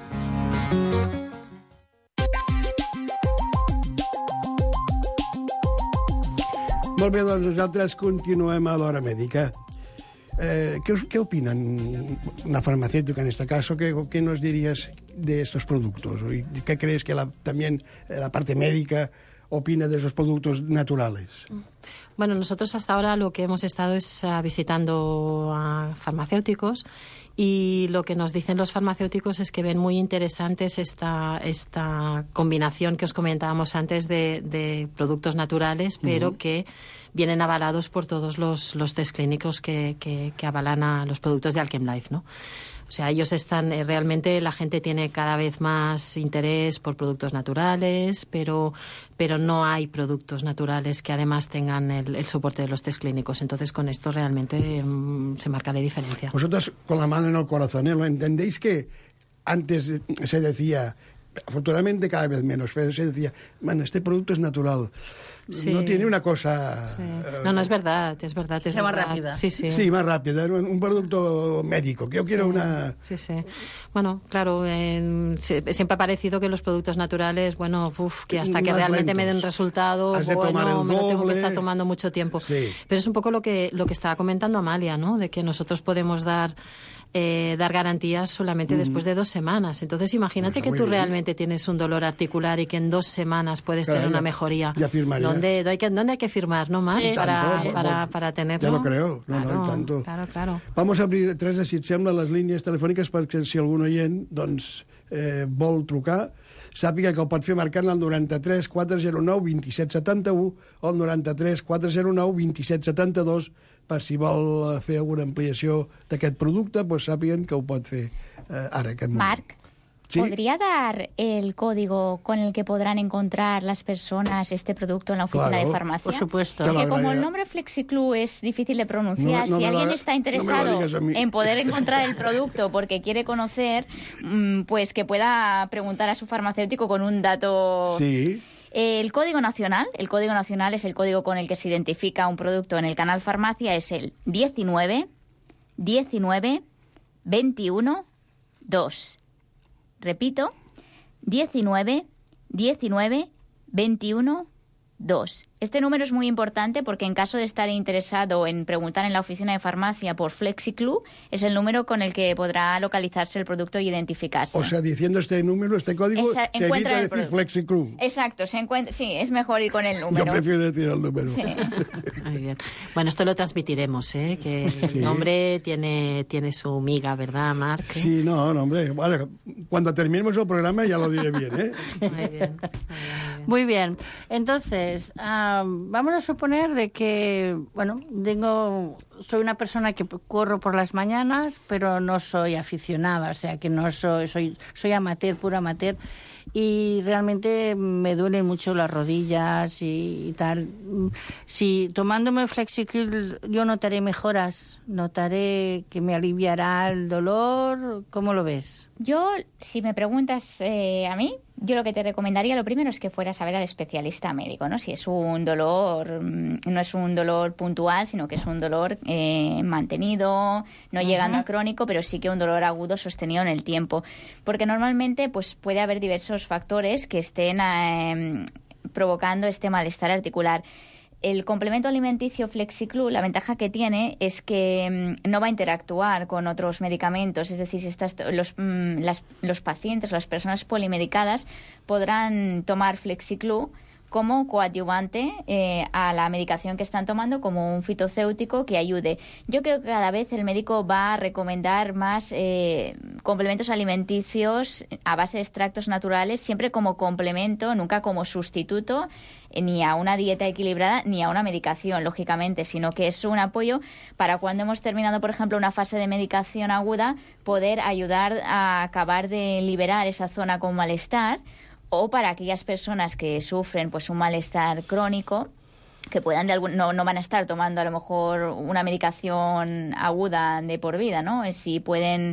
Molt bé, doncs nosaltres continuem a l'Hora Mèdica. Eh, ¿qué, ¿Qué opinan una farmacéutica en este caso? ¿Qué, qué nos dirías de estos productos? ¿Y qué crees que la, también la parte médica opina de esos productos naturales? Bueno, nosotros hasta ahora lo que hemos estado es uh, visitando a farmacéuticos y lo que nos dicen los farmacéuticos es que ven muy interesantes esta, esta combinación que os comentábamos antes de, de productos naturales, pero uh-huh. que vienen avalados por todos los, los test clínicos que, que, que avalan a los productos de Alchem-Life, ¿no? O sea, ellos están, eh, realmente la gente tiene cada vez más interés por productos naturales, pero, pero no hay productos naturales que además tengan el, el soporte de los test clínicos. Entonces, con esto realmente mmm, se marca la diferencia. Vosotros, con la mano en el corazón, ¿eh? ¿Lo entendéis que antes se decía, afortunadamente cada vez menos, pero se decía, bueno, este producto es natural? Sí. No tiene una cosa... Sí. No, no, es verdad, es verdad. Es más verdad. rápida. Sí, sí. Sí, más rápida. Un producto médico, que yo quiero sí, una... Sí, sí. Bueno, claro, eh, siempre ha parecido que los productos naturales, bueno, uf, que hasta que más realmente lentos. Me den resultado, Has de bueno, tomar el me lo tengo que doble. estar tomando mucho tiempo. Sí. Pero es un poco lo que, lo que estaba comentando Amalia, ¿no? De que nosotros podemos dar... Eh, dar garantías solamente mm-hmm. después de dos semanas. Entonces, imagínate pues que tú bien. realmente tienes un dolor articular y que en dos semanas puedes claro, tener ya, una mejoría. Ya firmaría. ¿Dónde hay que, ¿dónde hay que firmar, no más? Sí. Para, Tanto, para, bueno, para tenerlo. Ya lo creo. No, claro, no, tanto. Claro, claro. Vamos a abrir, Teresa, si et sembla, les línies telefòniques perquè si algun oient doncs, eh, vol trucar, sàpiga que ho pot fer marcant el noranta-tres quatre zero nou vint-i-set setanta-u o el noranta-tres quatre zero nou vint-i-set setanta-dos per si vol fer alguna ampliació d'aquest producte, doncs sàpiguen que ho pot fer eh, ara, aquest moment. Marc, ¿sí? ¿podría dar el código con el que podrán encontrar las personas este producto en la oficina claro, de farmacia? Por supuesto. Porque como el nombre Flexiclu es difícil de pronunciar, no, no si alguien la, está interesado no en poder encontrar el producto porque quiere conocer, pues que pueda preguntar a su farmacéutico con un dato... Sí. El código nacional, el código nacional es el código con el que se identifica un producto en el canal farmacia, es el diecinueve diecinueve veintiuno dos. Repito, diecinueve diecinueve veintiuno dos. Este número es muy importante porque en caso de estar interesado en preguntar en la oficina de farmacia por Flexiclu, es el número con el que podrá localizarse el producto y identificarse. O sea, diciendo este número, este código, Esa, se evita decir producto. Flexiclu. Exacto, se encuentra, sí, es mejor ir con el número. Yo prefiero decir el número. Sí. Muy bien. Bueno, esto lo transmitiremos, ¿eh? Que el sí. nombre tiene, tiene su miga, ¿verdad, Marc? Sí, no, no, hombre. Vale, cuando terminemos el programa ya lo diré bien, ¿eh? Muy bien. Muy bien. Muy bien. Entonces, um, vamos a suponer de que, bueno, tengo, soy una persona que corro por las mañanas, pero no soy aficionada, o sea, que no soy, soy, soy amateur, puro amateur, y realmente me duelen mucho las rodillas y, y tal. Si tomándome Flexicule yo notaré mejoras, notaré que me aliviará el dolor, ¿cómo lo ves? Yo, si me preguntas eh, a mí, yo lo que te recomendaría lo primero es que fueras a ver al especialista médico, ¿no? Si es un dolor, no es un dolor puntual, sino que es un dolor eh, mantenido, no uh-huh. llegando a crónico, pero sí que un dolor agudo sostenido en el tiempo. Porque normalmente pues puede haber diversos factores que estén eh, provocando este malestar articular. El complemento alimenticio FlexiClue, la ventaja que tiene es que mmm, no va a interactuar con otros medicamentos. Es decir, si estás, los, mmm, las, los pacientes, las personas polimedicadas podrán tomar FlexiClue como coadyuvante eh, a la medicación que están tomando, como un fitocéutico que ayude. Yo creo que cada vez el médico va a recomendar más eh, complementos alimenticios a base de extractos naturales, siempre como complemento, nunca como sustituto, eh, ni a una dieta equilibrada, ni a una medicación, lógicamente, sino que es un apoyo para cuando hemos terminado, por ejemplo, una fase de medicación aguda, poder ayudar a acabar de liberar esa zona con malestar, o para aquellas personas que sufren pues un malestar crónico, que puedan de algún, no, no van a estar tomando a lo mejor una medicación aguda de por vida, ¿no? Si pueden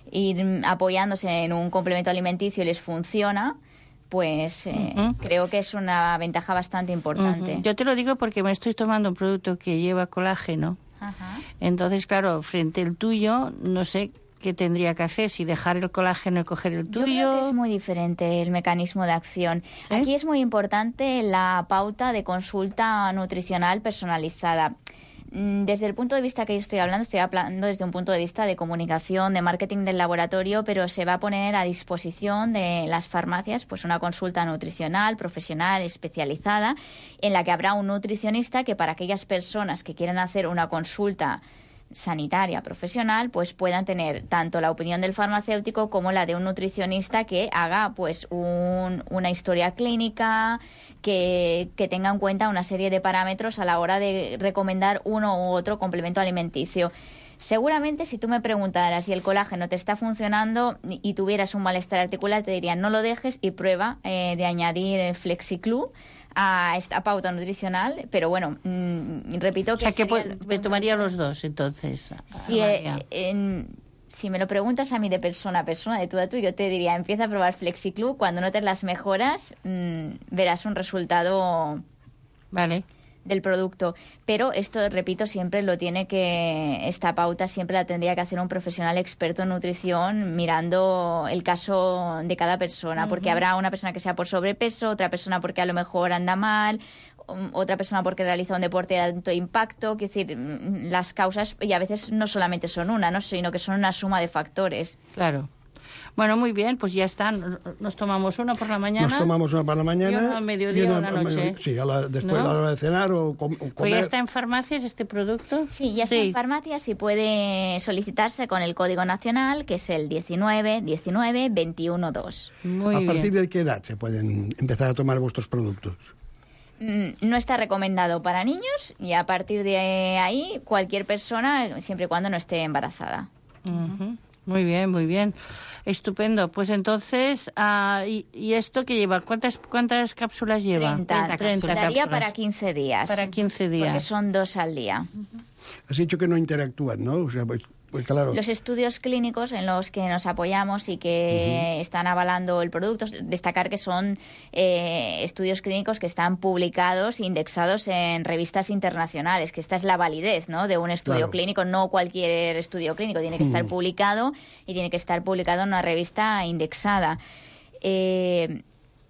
ir apoyándose en un complemento alimenticio y les funciona, pues eh, uh-huh. creo que es una ventaja bastante importante. Uh-huh. Yo te lo digo porque me estoy tomando un producto que lleva colágeno. Uh-huh. Entonces, claro, frente al tuyo, no sé qué tendría que hacer, si dejar el colágeno y coger el tuyo. Yo creo que es muy diferente el mecanismo de acción. ¿Sí? Aquí es muy importante la pauta de consulta nutricional personalizada. Desde el punto de vista que yo estoy hablando, estoy hablando desde un punto de vista de comunicación, de marketing del laboratorio, pero se va a poner a disposición de las farmacias pues una consulta nutricional, profesional, especializada, en la que habrá un nutricionista que para aquellas personas que quieran hacer una consulta sanitaria profesional pues puedan tener tanto la opinión del farmacéutico como la de un nutricionista que haga pues un, una historia clínica, que, que tenga en cuenta una serie de parámetros a la hora de recomendar uno u otro complemento alimenticio. Seguramente si tú me preguntaras si el colágeno te está funcionando y, y tuvieras un malestar articular, te diría no lo dejes y prueba eh, de añadir el FlexiClue a esta pauta nutricional, pero bueno, mmm, repito que... O sea, que el... me tomaría los dos, entonces. Si, eh, en, si me lo preguntas a mí de persona a persona, de tú a tú, yo te diría, empieza a probar FlexiClue, cuando notes las mejoras, mmm, verás un resultado... Vale. Del producto, pero esto, repito, siempre lo tiene que, esta pauta siempre la tendría que hacer un profesional experto en nutrición mirando el caso de cada persona, uh-huh. porque habrá una persona que sea por sobrepeso, otra persona porque a lo mejor anda mal, otra persona porque realiza un deporte de alto impacto, es decir, las causas, y a veces no solamente son una, ¿no? sino que son una suma de factores. Claro. Bueno, muy bien, pues ya está. Nos tomamos una por la mañana. Nos tomamos una por la mañana. Y una a mediodía o a la noche. Sí, a la, después ¿no? a la hora de cenar o, com, o comer. ¿Pues ya está en farmacias este producto? Sí, ya está sí. en farmacias y puede solicitarse con el código nacional, que es el diecinueve diecinueve veintiuno dos. Muy ¿A bien. partir de qué edad se pueden empezar a tomar vuestros productos? No está recomendado para niños y a partir de ahí cualquier persona, siempre y cuando no esté embarazada. Uh-huh. Muy bien, muy bien. Estupendo. Pues entonces, uh, y, ¿y esto qué lleva? ¿Cuántas cuántas cápsulas lleva? treinta, treinta cápsulas. Para quince días. Para quince días. Porque son dos al día. Has dicho que no interactúan, ¿no? O sea, pues, pues claro. Los estudios clínicos en los que nos apoyamos y que uh-huh. están avalando el producto, destacar que son eh, estudios clínicos que están publicados, indexados en revistas internacionales, que esta es la validez, ¿no? de un estudio claro. clínico, no cualquier estudio clínico, tiene que estar uh-huh. publicado y tiene que estar publicado en una revista indexada. Eh,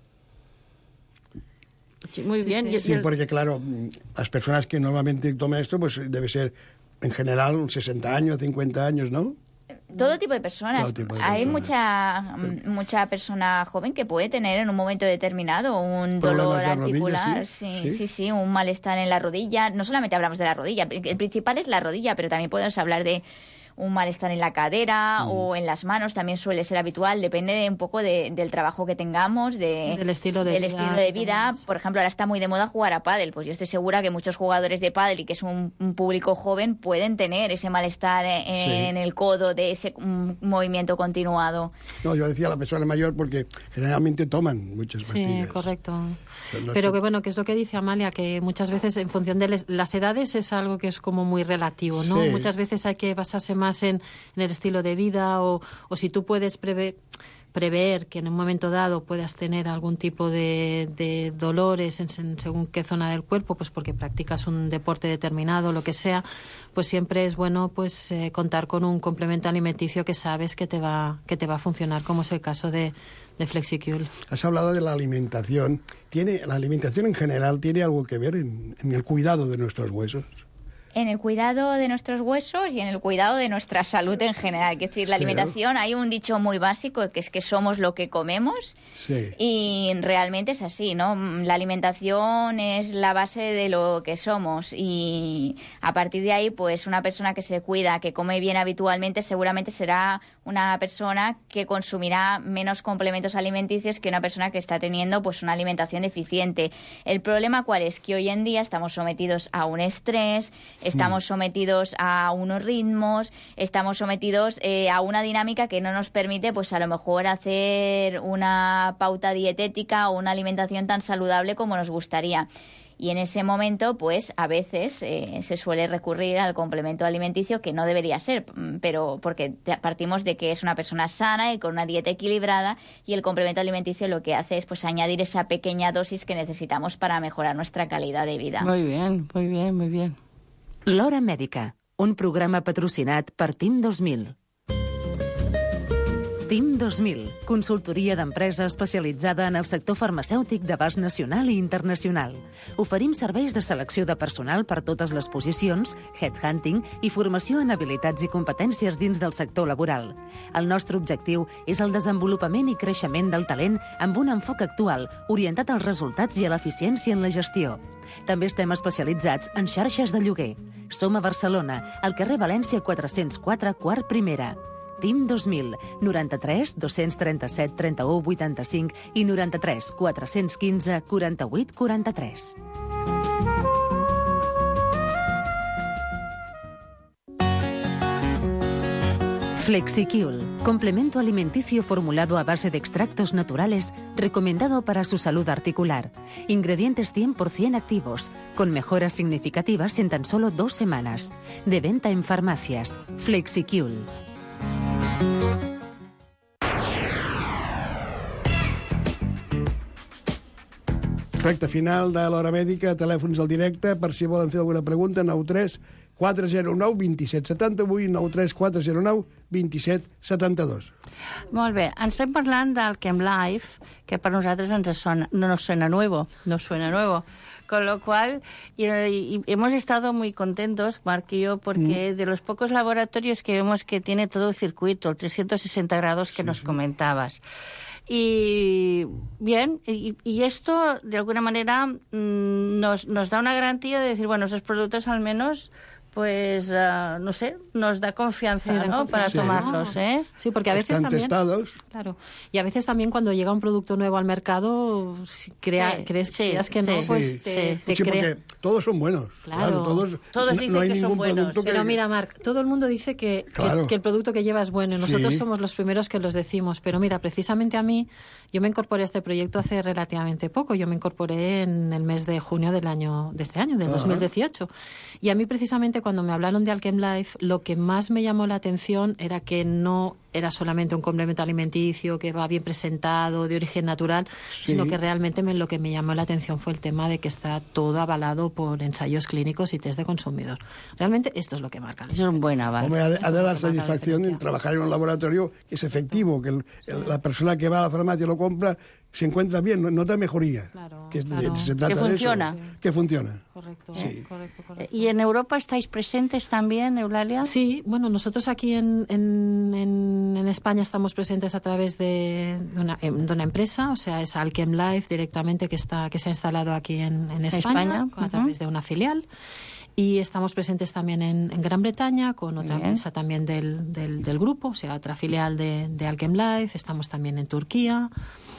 Sí, muy bien. Sí, sí, porque claro, las personas que normalmente toman esto, pues debe ser en general sesenta años, cincuenta años, ¿no? Todo tipo de personas. Tipo de Hay personas. mucha Pero... mucha persona joven que puede tener en un momento determinado un dolor articular, rodilla, ¿sí? ¿sí? Sí, sí, sí, un malestar en la rodilla. No solamente hablamos de la rodilla, el principal es la rodilla, pero también podemos hablar de un malestar en la cadera mm. o en las manos, también suele ser habitual, depende de un poco de, del trabajo que tengamos, de, sí, del estilo de del vida. Estilo de vida. Por ejemplo, ahora está muy de moda jugar a pádel, pues yo estoy segura que muchos jugadores de pádel y que es un, un público joven pueden tener ese malestar en, sí. en el codo de ese um, movimiento continuado. No, yo decía la persona mayor porque generalmente toman muchas pastillas. Sí, correcto. Pero, no Pero es... que bueno, que es lo que dice Amalia, que muchas veces en función de les, las edades es algo que es como muy relativo, ¿no? Sí. Muchas veces hay que basarse más en, en el estilo de vida o, o si tú puedes prever, prever que en un momento dado puedas tener algún tipo de, de dolores en, en según qué zona del cuerpo, pues porque practicas un deporte determinado, lo que sea, pues siempre es bueno pues eh, contar con un complemento alimenticio que sabes que te va que te va a funcionar, como es el caso de, de FlexiCure. Has hablado de la alimentación. ¿Tiene, la alimentación en general tiene algo que ver en, en el cuidado de nuestros huesos? En el cuidado de nuestros huesos y en el cuidado de nuestra salud en general. Es decir, la Sí. alimentación, hay un dicho muy básico que es que somos lo que comemos. Sí. Y realmente es así, ¿no? La alimentación es la base de lo que somos y a partir de ahí, pues una persona que se cuida, que come bien habitualmente, seguramente será una persona que consumirá menos complementos alimenticios que una persona que está teniendo pues una alimentación deficiente. El problema ¿cuál es? Que hoy en día estamos sometidos a un estrés, estamos sometidos a unos ritmos, estamos sometidos eh, a una dinámica que no nos permite pues a lo mejor hacer una pauta dietética o una alimentación tan saludable como nos gustaría. Y en ese momento, pues, a veces eh, se suele recurrir al complemento alimenticio, que no debería ser, pero porque partimos de que es una persona sana y con una dieta equilibrada, y el complemento alimenticio lo que hace es pues añadir esa pequeña dosis que necesitamos para mejorar nuestra calidad de vida. Muy bien, muy bien, muy bien. L'Hora Mèdica, un programa patrocinat per Team dos mil. Team dos mil, consultoria d'empresa especialitzada en el sector farmacèutic d'abast nacional i internacional. Oferim serveis de selecció de personal per totes les posicions, headhunting i formació en habilitats i competències dins del sector laboral. El nostre objectiu és el desenvolupament i creixement del talent amb un enfoc actual orientat als resultats i a l'eficiència en la gestió. També estem especialitzats en xarxes de lloguer. Som a Barcelona, al carrer València quatre-cents quatre, quart primera. Team dos mil, noranta-tres dos-cents trenta-set trenta-u vuitanta-cinc i noranta-tres quatre-cents quinze quaranta-vuit quaranta-tres. FlexiCure, complemento alimenticio formulado a base de extractos naturales, recomendado para su salud articular. Ingredientes cien por ciento activos, con mejoras significativas en tan solo dos semanas. De venta en farmacias. FlexiCure. Recte final de l'Hora Mèdica, telèfons al directe, per si volen fer alguna pregunta, nou tres quatre zero nou dos set set vuit, nou tres quatre zero nou dos set set dos. Molt bé, ens estem parlant del Chem Life, que per nosaltres ens sona, no nos suena nuevo, no suena nuevo. Con lo cual, y, y hemos estado muy contentos, Marc y yo, porque mm. de los pocos laboratorios que vemos que tiene todo el circuito, el trescientos sesenta grados que sí, nos sí. comentabas. Y bien, y, y esto de alguna manera mmm, nos, nos da una garantía de decir, bueno, esos productos al menos, pues, uh, no sé, nos da confianza, sí, ¿no? Confianza. Para sí. tomarlos, ¿eh? Sí, porque a veces Están también... testados. Claro, y a veces también cuando llega un producto nuevo al mercado, si crea, sí, crees, sí, creas que sí, no, pues sí. te, sí. te sí, crea... porque todos son buenos. Claro. claro todos, todos dicen no hay que ningún son buenos. Que... Pero mira, Marc, todo el mundo dice que, claro. que, que el producto que lleva es bueno. Nosotros sí. somos los primeros que los decimos. Pero mira, precisamente a mí, yo me incorporé a este proyecto hace relativamente poco. Yo me incorporé en el mes de junio del año de este año, del Ajá. dos mil dieciocho. Y a mí precisamente cuando me hablaron de Alchem Life, lo que más me llamó la atención era que no era solamente un complemento alimenticio que va bien presentado, de origen natural, sí. sino que realmente me, lo que me llamó la atención fue el tema de que está todo avalado por ensayos clínicos y test de consumidor. Realmente esto es lo que marca. Eso es un buen avance. Hombre, ha de, ha de dar satisfacción en trabajar en un laboratorio que es efectivo, que el, el, la persona que va a la farmacia lo compra se encuentra bien, no nota mejoría. Claro, que, claro. Se trata que funciona. De eso, que funciona. Correcto, sí. correcto, correcto. ¿Y en Europa estáis presentes también, Eulalia? Sí, bueno, nosotros aquí en, en, en, en España estamos presentes a través de una, de una empresa, o sea, es Alchem Life directamente que está que se ha instalado aquí en, en España, España. a través uh-huh. de una filial. Y estamos presentes también en, en Gran Bretaña con otra Bien. empresa también del, del, del grupo, o sea, otra filial de, de Alchem Life. Estamos también en Turquía.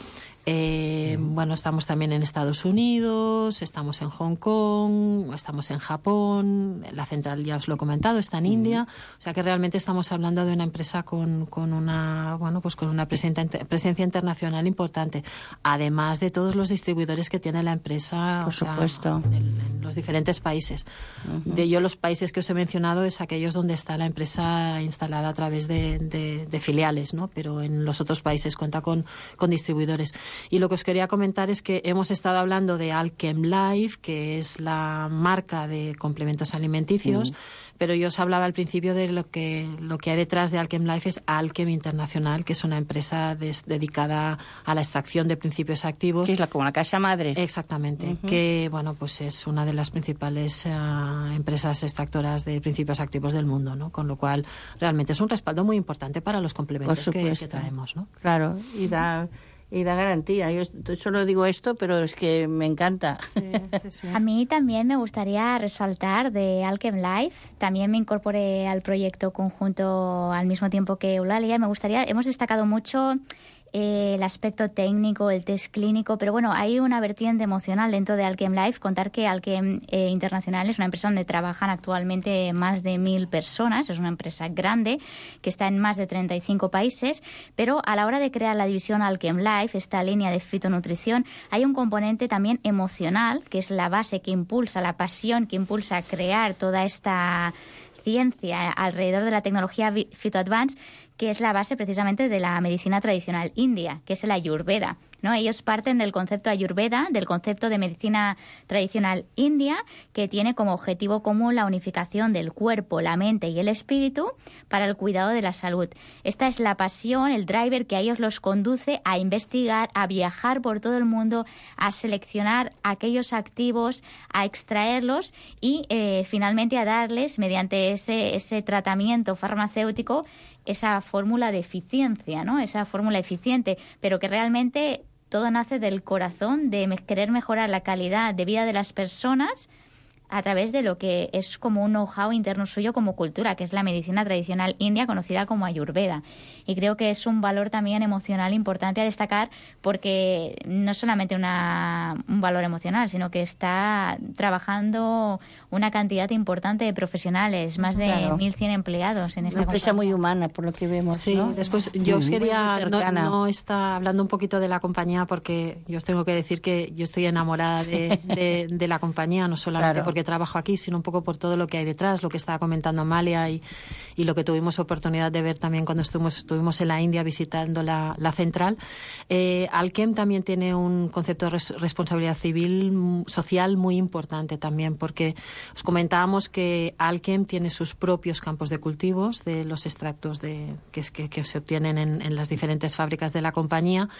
Eh, mm. Bueno, estamos también en Estados Unidos, estamos en Hong Kong, estamos en Japón, la central ya os lo he comentado, está en mm. India, o sea que realmente estamos hablando de una empresa con, con una, bueno, pues con una presencia, presencia internacional importante, además de todos los distribuidores que tiene la empresa. Por supuesto. En, el, en los diferentes países. Uh-huh. De yo los países que os he mencionado es aquellos donde está la empresa instalada a través de, de, de filiales, ¿no? Pero en los otros países cuenta con, con distribuidores. Y lo que os quería comentar es que hemos estado hablando de Alkem Life, que es la marca de complementos alimenticios, uh-huh. pero yo os hablaba al principio de lo que lo que hay detrás de Alkem Life es Alkem Internacional, que es una empresa des, dedicada a la extracción de principios activos. Que es la, como la casa madre. Exactamente, uh-huh. que bueno, pues es una de las principales uh, empresas extractoras de principios activos del mundo, ¿no? Con lo cual realmente es un respaldo muy importante para los complementos que, que traemos, ¿no? Claro, y da... Y da garantía. Yo solo digo esto, pero es que me encanta. Sí, sí, sí. A mí también me gustaría resaltar de Alkem Life. También me incorporé al proyecto conjunto al mismo tiempo que Eulalia. Me gustaría, hemos destacado mucho eh, el aspecto técnico, el test clínico, pero bueno, hay una vertiente emocional dentro de Alkem Life. Contar que Alkem eh, Internacional es una empresa donde trabajan actualmente más de mil personas, es una empresa grande que está en más de treinta y cinco países, pero a la hora de crear la división Alkem Life, esta línea de fitonutrición, hay un componente también emocional, que es la base que impulsa, la pasión que impulsa a crear toda esta ciencia alrededor de la tecnología PhytoAdvance, que es la base precisamente de la medicina tradicional india, que es el Ayurveda, ¿no? Ellos parten del concepto Ayurveda, del concepto de medicina tradicional india, que tiene como objetivo común la unificación del cuerpo, la mente y el espíritu para el cuidado de la salud. Esta es la pasión, el driver que a ellos los conduce a investigar, a viajar por todo el mundo, a seleccionar aquellos activos, a extraerlos y eh, finalmente a darles, mediante ese, ese tratamiento farmacéutico, esa fórmula de eficiencia, ¿no? Esa fórmula eficiente, pero que realmente todo nace del corazón, de querer mejorar la calidad de vida de las personas a través de lo que es como un know-how interno suyo como cultura, que es la medicina tradicional india conocida como Ayurveda. Y creo que es un valor también emocional importante a destacar, porque no solamente una, un valor emocional, sino que está trabajando una cantidad importante de profesionales, más de claro. mil cien empleados en esta Una empresa compañía. muy humana, por lo que vemos, Sí, ¿no? después yo os quería, no, no no está hablando un poquito de la compañía, porque yo os tengo que decir que yo estoy enamorada de, de, de la compañía, no solamente claro. porque trabajo aquí, sino un poco por todo lo que hay detrás, lo que estaba comentando Amalia y, y lo que tuvimos oportunidad de ver también cuando estuvimos, estuvimos en la India visitando la, la central. Eh, Alkem también tiene un concepto de res, responsabilidad civil social muy importante también, porque os comentábamos que Alkem tiene sus propios campos de cultivos de los extractos de, que, que, que se obtienen en, en las diferentes fábricas de la compañía.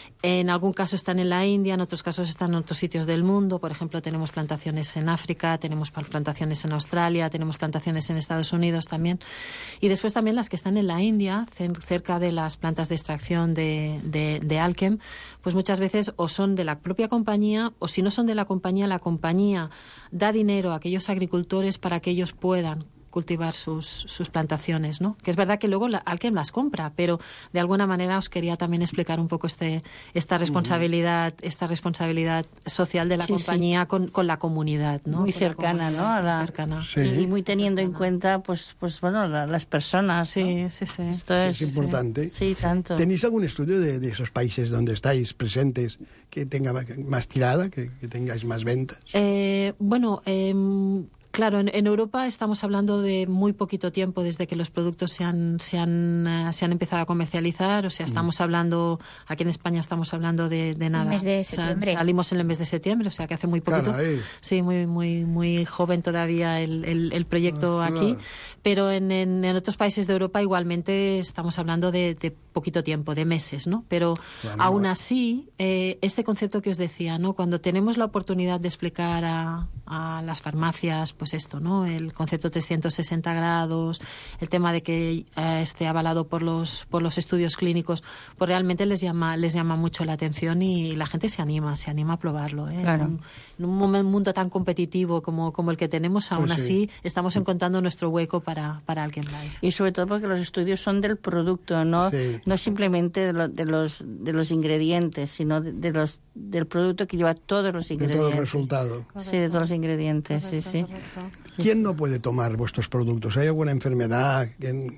En algún caso están en la India, en otros casos están en otros sitios del mundo. Por ejemplo, tenemos plantaciones en África, tenemos plantaciones en Australia, tenemos plantaciones en Estados Unidos también. Y después también las que están en la India, cerca de las plantas de extracción de, de, de Alkem, pues muchas veces o son de la propia compañía, o si no son de la compañía, la compañía da dinero a aquellos agricultores para que ellos puedan cultivar sus, sus plantaciones, ¿no? Que es verdad que luego la, Alkem las compra, pero de alguna manera os quería también explicar un poco este esta responsabilidad, uh-huh. esta responsabilidad social de la sí, compañía sí. Con, con la comunidad, ¿no? Muy cercana, ¿no? A la, muy cercana. Sí. Y muy teniendo en cuenta, pues, pues bueno, la, las personas. Sí, ¿no? sí, sí. Esto es, es importante. Sí, tanto. ¿Tenéis algún estudio de, de esos países donde estáis presentes que tenga más tirada, que, que tengáis más ventas? Eh, bueno, eh, Claro, en, en Europa estamos hablando de muy poquito tiempo desde que los productos se han, se han, uh, se han empezado a comercializar. O sea, estamos mm. hablando, aquí en España estamos hablando de, de nada. El mes de septiembre. O sea, salimos en el mes de septiembre, o sea, que hace muy poquito. Caray. Sí, muy muy muy joven todavía el, el, el proyecto ah, aquí. Claro. Pero en, en, en otros países de Europa igualmente estamos hablando de, de poquito tiempo, de meses, ¿no? Pero bueno, aún así, eh, este concepto que os decía, ¿no? Cuando tenemos la oportunidad de explicar a, a las farmacias pues esto, ¿no? El concepto trescientos sesenta grados, el tema de que eh, esté avalado por los por los estudios clínicos, pues realmente les llama les llama mucho la atención y la gente se anima, se anima a probarlo, ¿eh? Claro. En, un, en un mundo tan competitivo como, como el que tenemos, aún Pues sí. así estamos encontrando nuestro hueco para, para Alkem Life. Y sobre todo porque los estudios son del producto, no, Sí. no simplemente de, lo- de los de los ingredientes, sino de, de los del producto que lleva todos los De ingredientes. todo el resultado. Sí, de todos los ingredientes, sí, sí. ¿Quién no puede tomar vuestros productos? ¿Hay alguna enfermedad? que-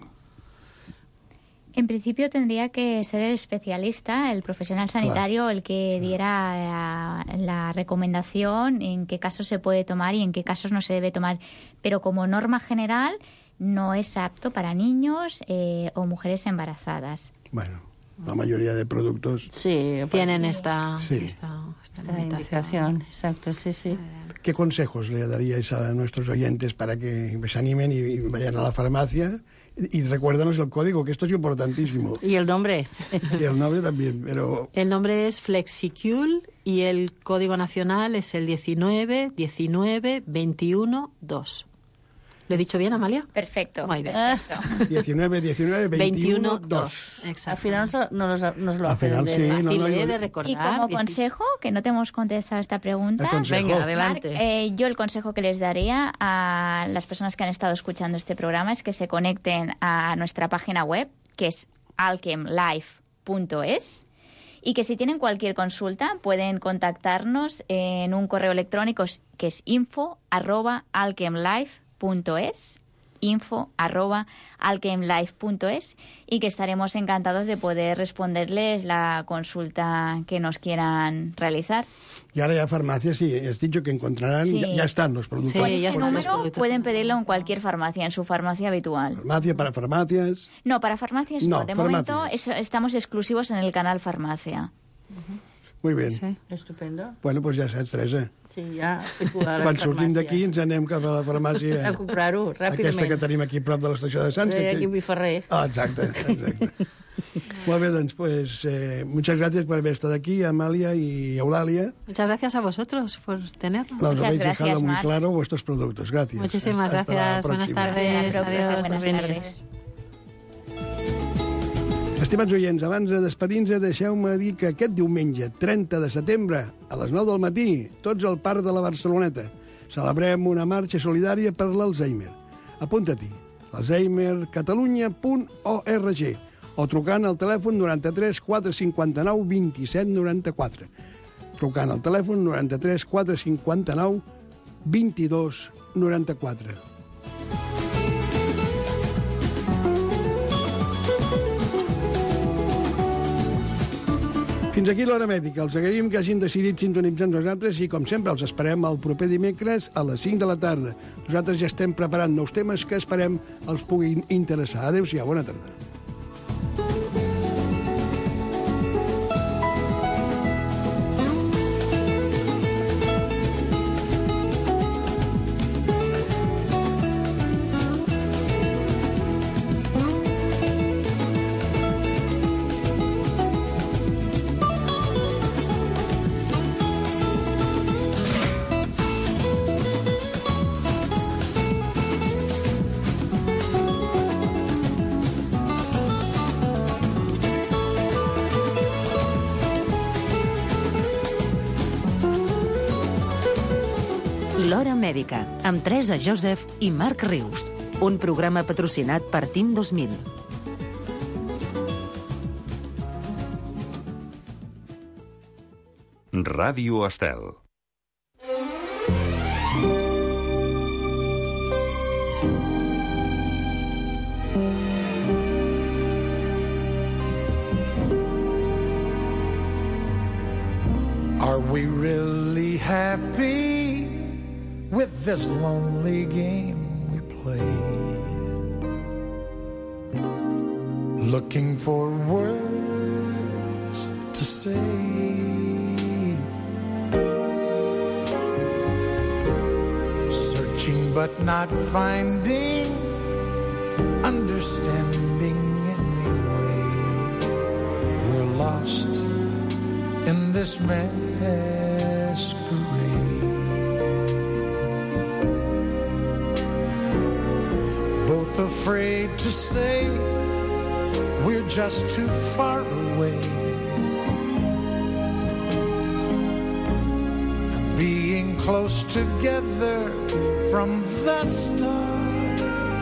En principio tendría que ser el especialista, el profesional sanitario, el que diera eh, la recomendación en qué casos se puede tomar y en qué casos no se debe tomar. Pero como norma general no es apto para niños eh, o mujeres embarazadas. Bueno, la mayoría de productos. Sí, Tienen esta, Sí. esta, esta esta limitación. indicación, exacto, sí, sí. ¿Qué consejos le daríais a nuestros oyentes para que se animen y vayan a la farmacia? Y recuérdanos el código, que esto es importantísimo. Y el nombre. Y el nombre también, pero El nombre es Flexicule y el código nacional es el diecinueve diecinueve veintiuno dos. ¿Lo he dicho bien, Amalia? Perfecto. Muy bien. diecinueve, diecinueve, veintiuno, dos. dos. Al Exacto. final nos, nos, nos lo Al final aprendes. sí, Fácil, no, no, ¿eh? yo- de Y recordar. como dieci- consejo, que no te hemos contestado esta pregunta, El consejo. Venga, adelante. Marc, eh, yo el consejo que les daría a las personas que han estado escuchando este programa es que se conecten a nuestra página web, que es alkem life punto es, y que si tienen cualquier consulta pueden contactarnos en un correo electrónico que es info arroba alkemlife punto es, info arroba alkemlife punto es, y que estaremos encantados de poder responderles la consulta que nos quieran realizar. Y ahora ya farmacia, sí, has dicho que encontrarán, Sí. ya, ya están los productos. Sí, Con ya este están los número productos. pueden pedirlo en cualquier farmacia, en su farmacia habitual. Farmacia para farmacias. No, para farmacias No, no. De farmacias. momento es- estamos exclusivos en el canal Farmacia. Muy bé. Sí. Estupendo. Bueno, doncs ja saps, Teresa. Sí, ja he jugat a la Quan sortim farmàcia. d'aquí ens anem cap a la farmàcia. A comprar-ho, ràpidament. Aquesta que tenim aquí a prop de l'estació de Sants. Eh, que- aquí a Biferrer. Ah, exacte, exacte. Molt bé, doncs, pues, eh, muchas gracias por haber estado aquí, Amalia y Eulalia. Muchas gracias a vosotros por tenernos. Nos Muchas habéis gracias, dejado muy Marc. claro vuestros productos. Gracias. Muchísimas Hasta la gracias. Buenas próxima. tardes. Hasta la próxima. Adiós. Buenas por venir. tardes. Estimats oients, abans de despedir-nos, deixeu-me dir que aquest diumenge, trenta de setembre, a les nou del matí, tots al Parc de la Barceloneta, celebrem una marxa solidària per l'Alzheimer. Apunta-t'hi, alzheimer catalunya punt org, o trucant al telèfon noranta-tres quatre cinquanta-nou vint-i-set noranta-quatre. Trucant al telèfon noranta-tres quatre cinquanta-nou vint-i-dos noranta-quatre. Fins aquí l'Hora Mèdica. Els agraïm que hagin decidit sintonitzar amb nosaltres i, com sempre, els esperem el proper dimecres a les cinc de la tarda. Nosaltres ja estem preparant nous temes que esperem els puguin interessar. Adéu-siau, bona tarda. L'Hora Mèdica, amb Teresa Joseph i Marc Rius. Un programa patrocinat per Team dos mil. Ràdio Estel. Are we really happy with this lonely game we play? Looking for words to say. Searching but not finding understanding anyway. We're lost in this masquerade. afraid to say we're just too far away from being close together from the start.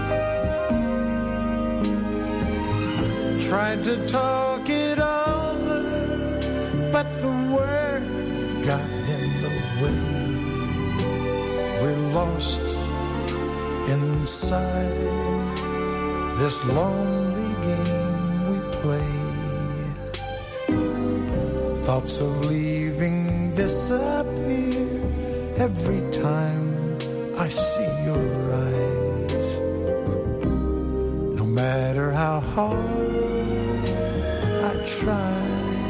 Tried to talk it over, but the word got in the way. We're lost inside this lonely game we play. Thoughts of leaving disappear every time I see your eyes. No matter how hard I try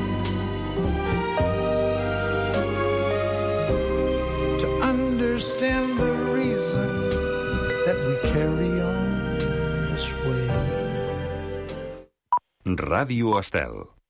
to understand the reason that we carry on this way. Ràdio Estel.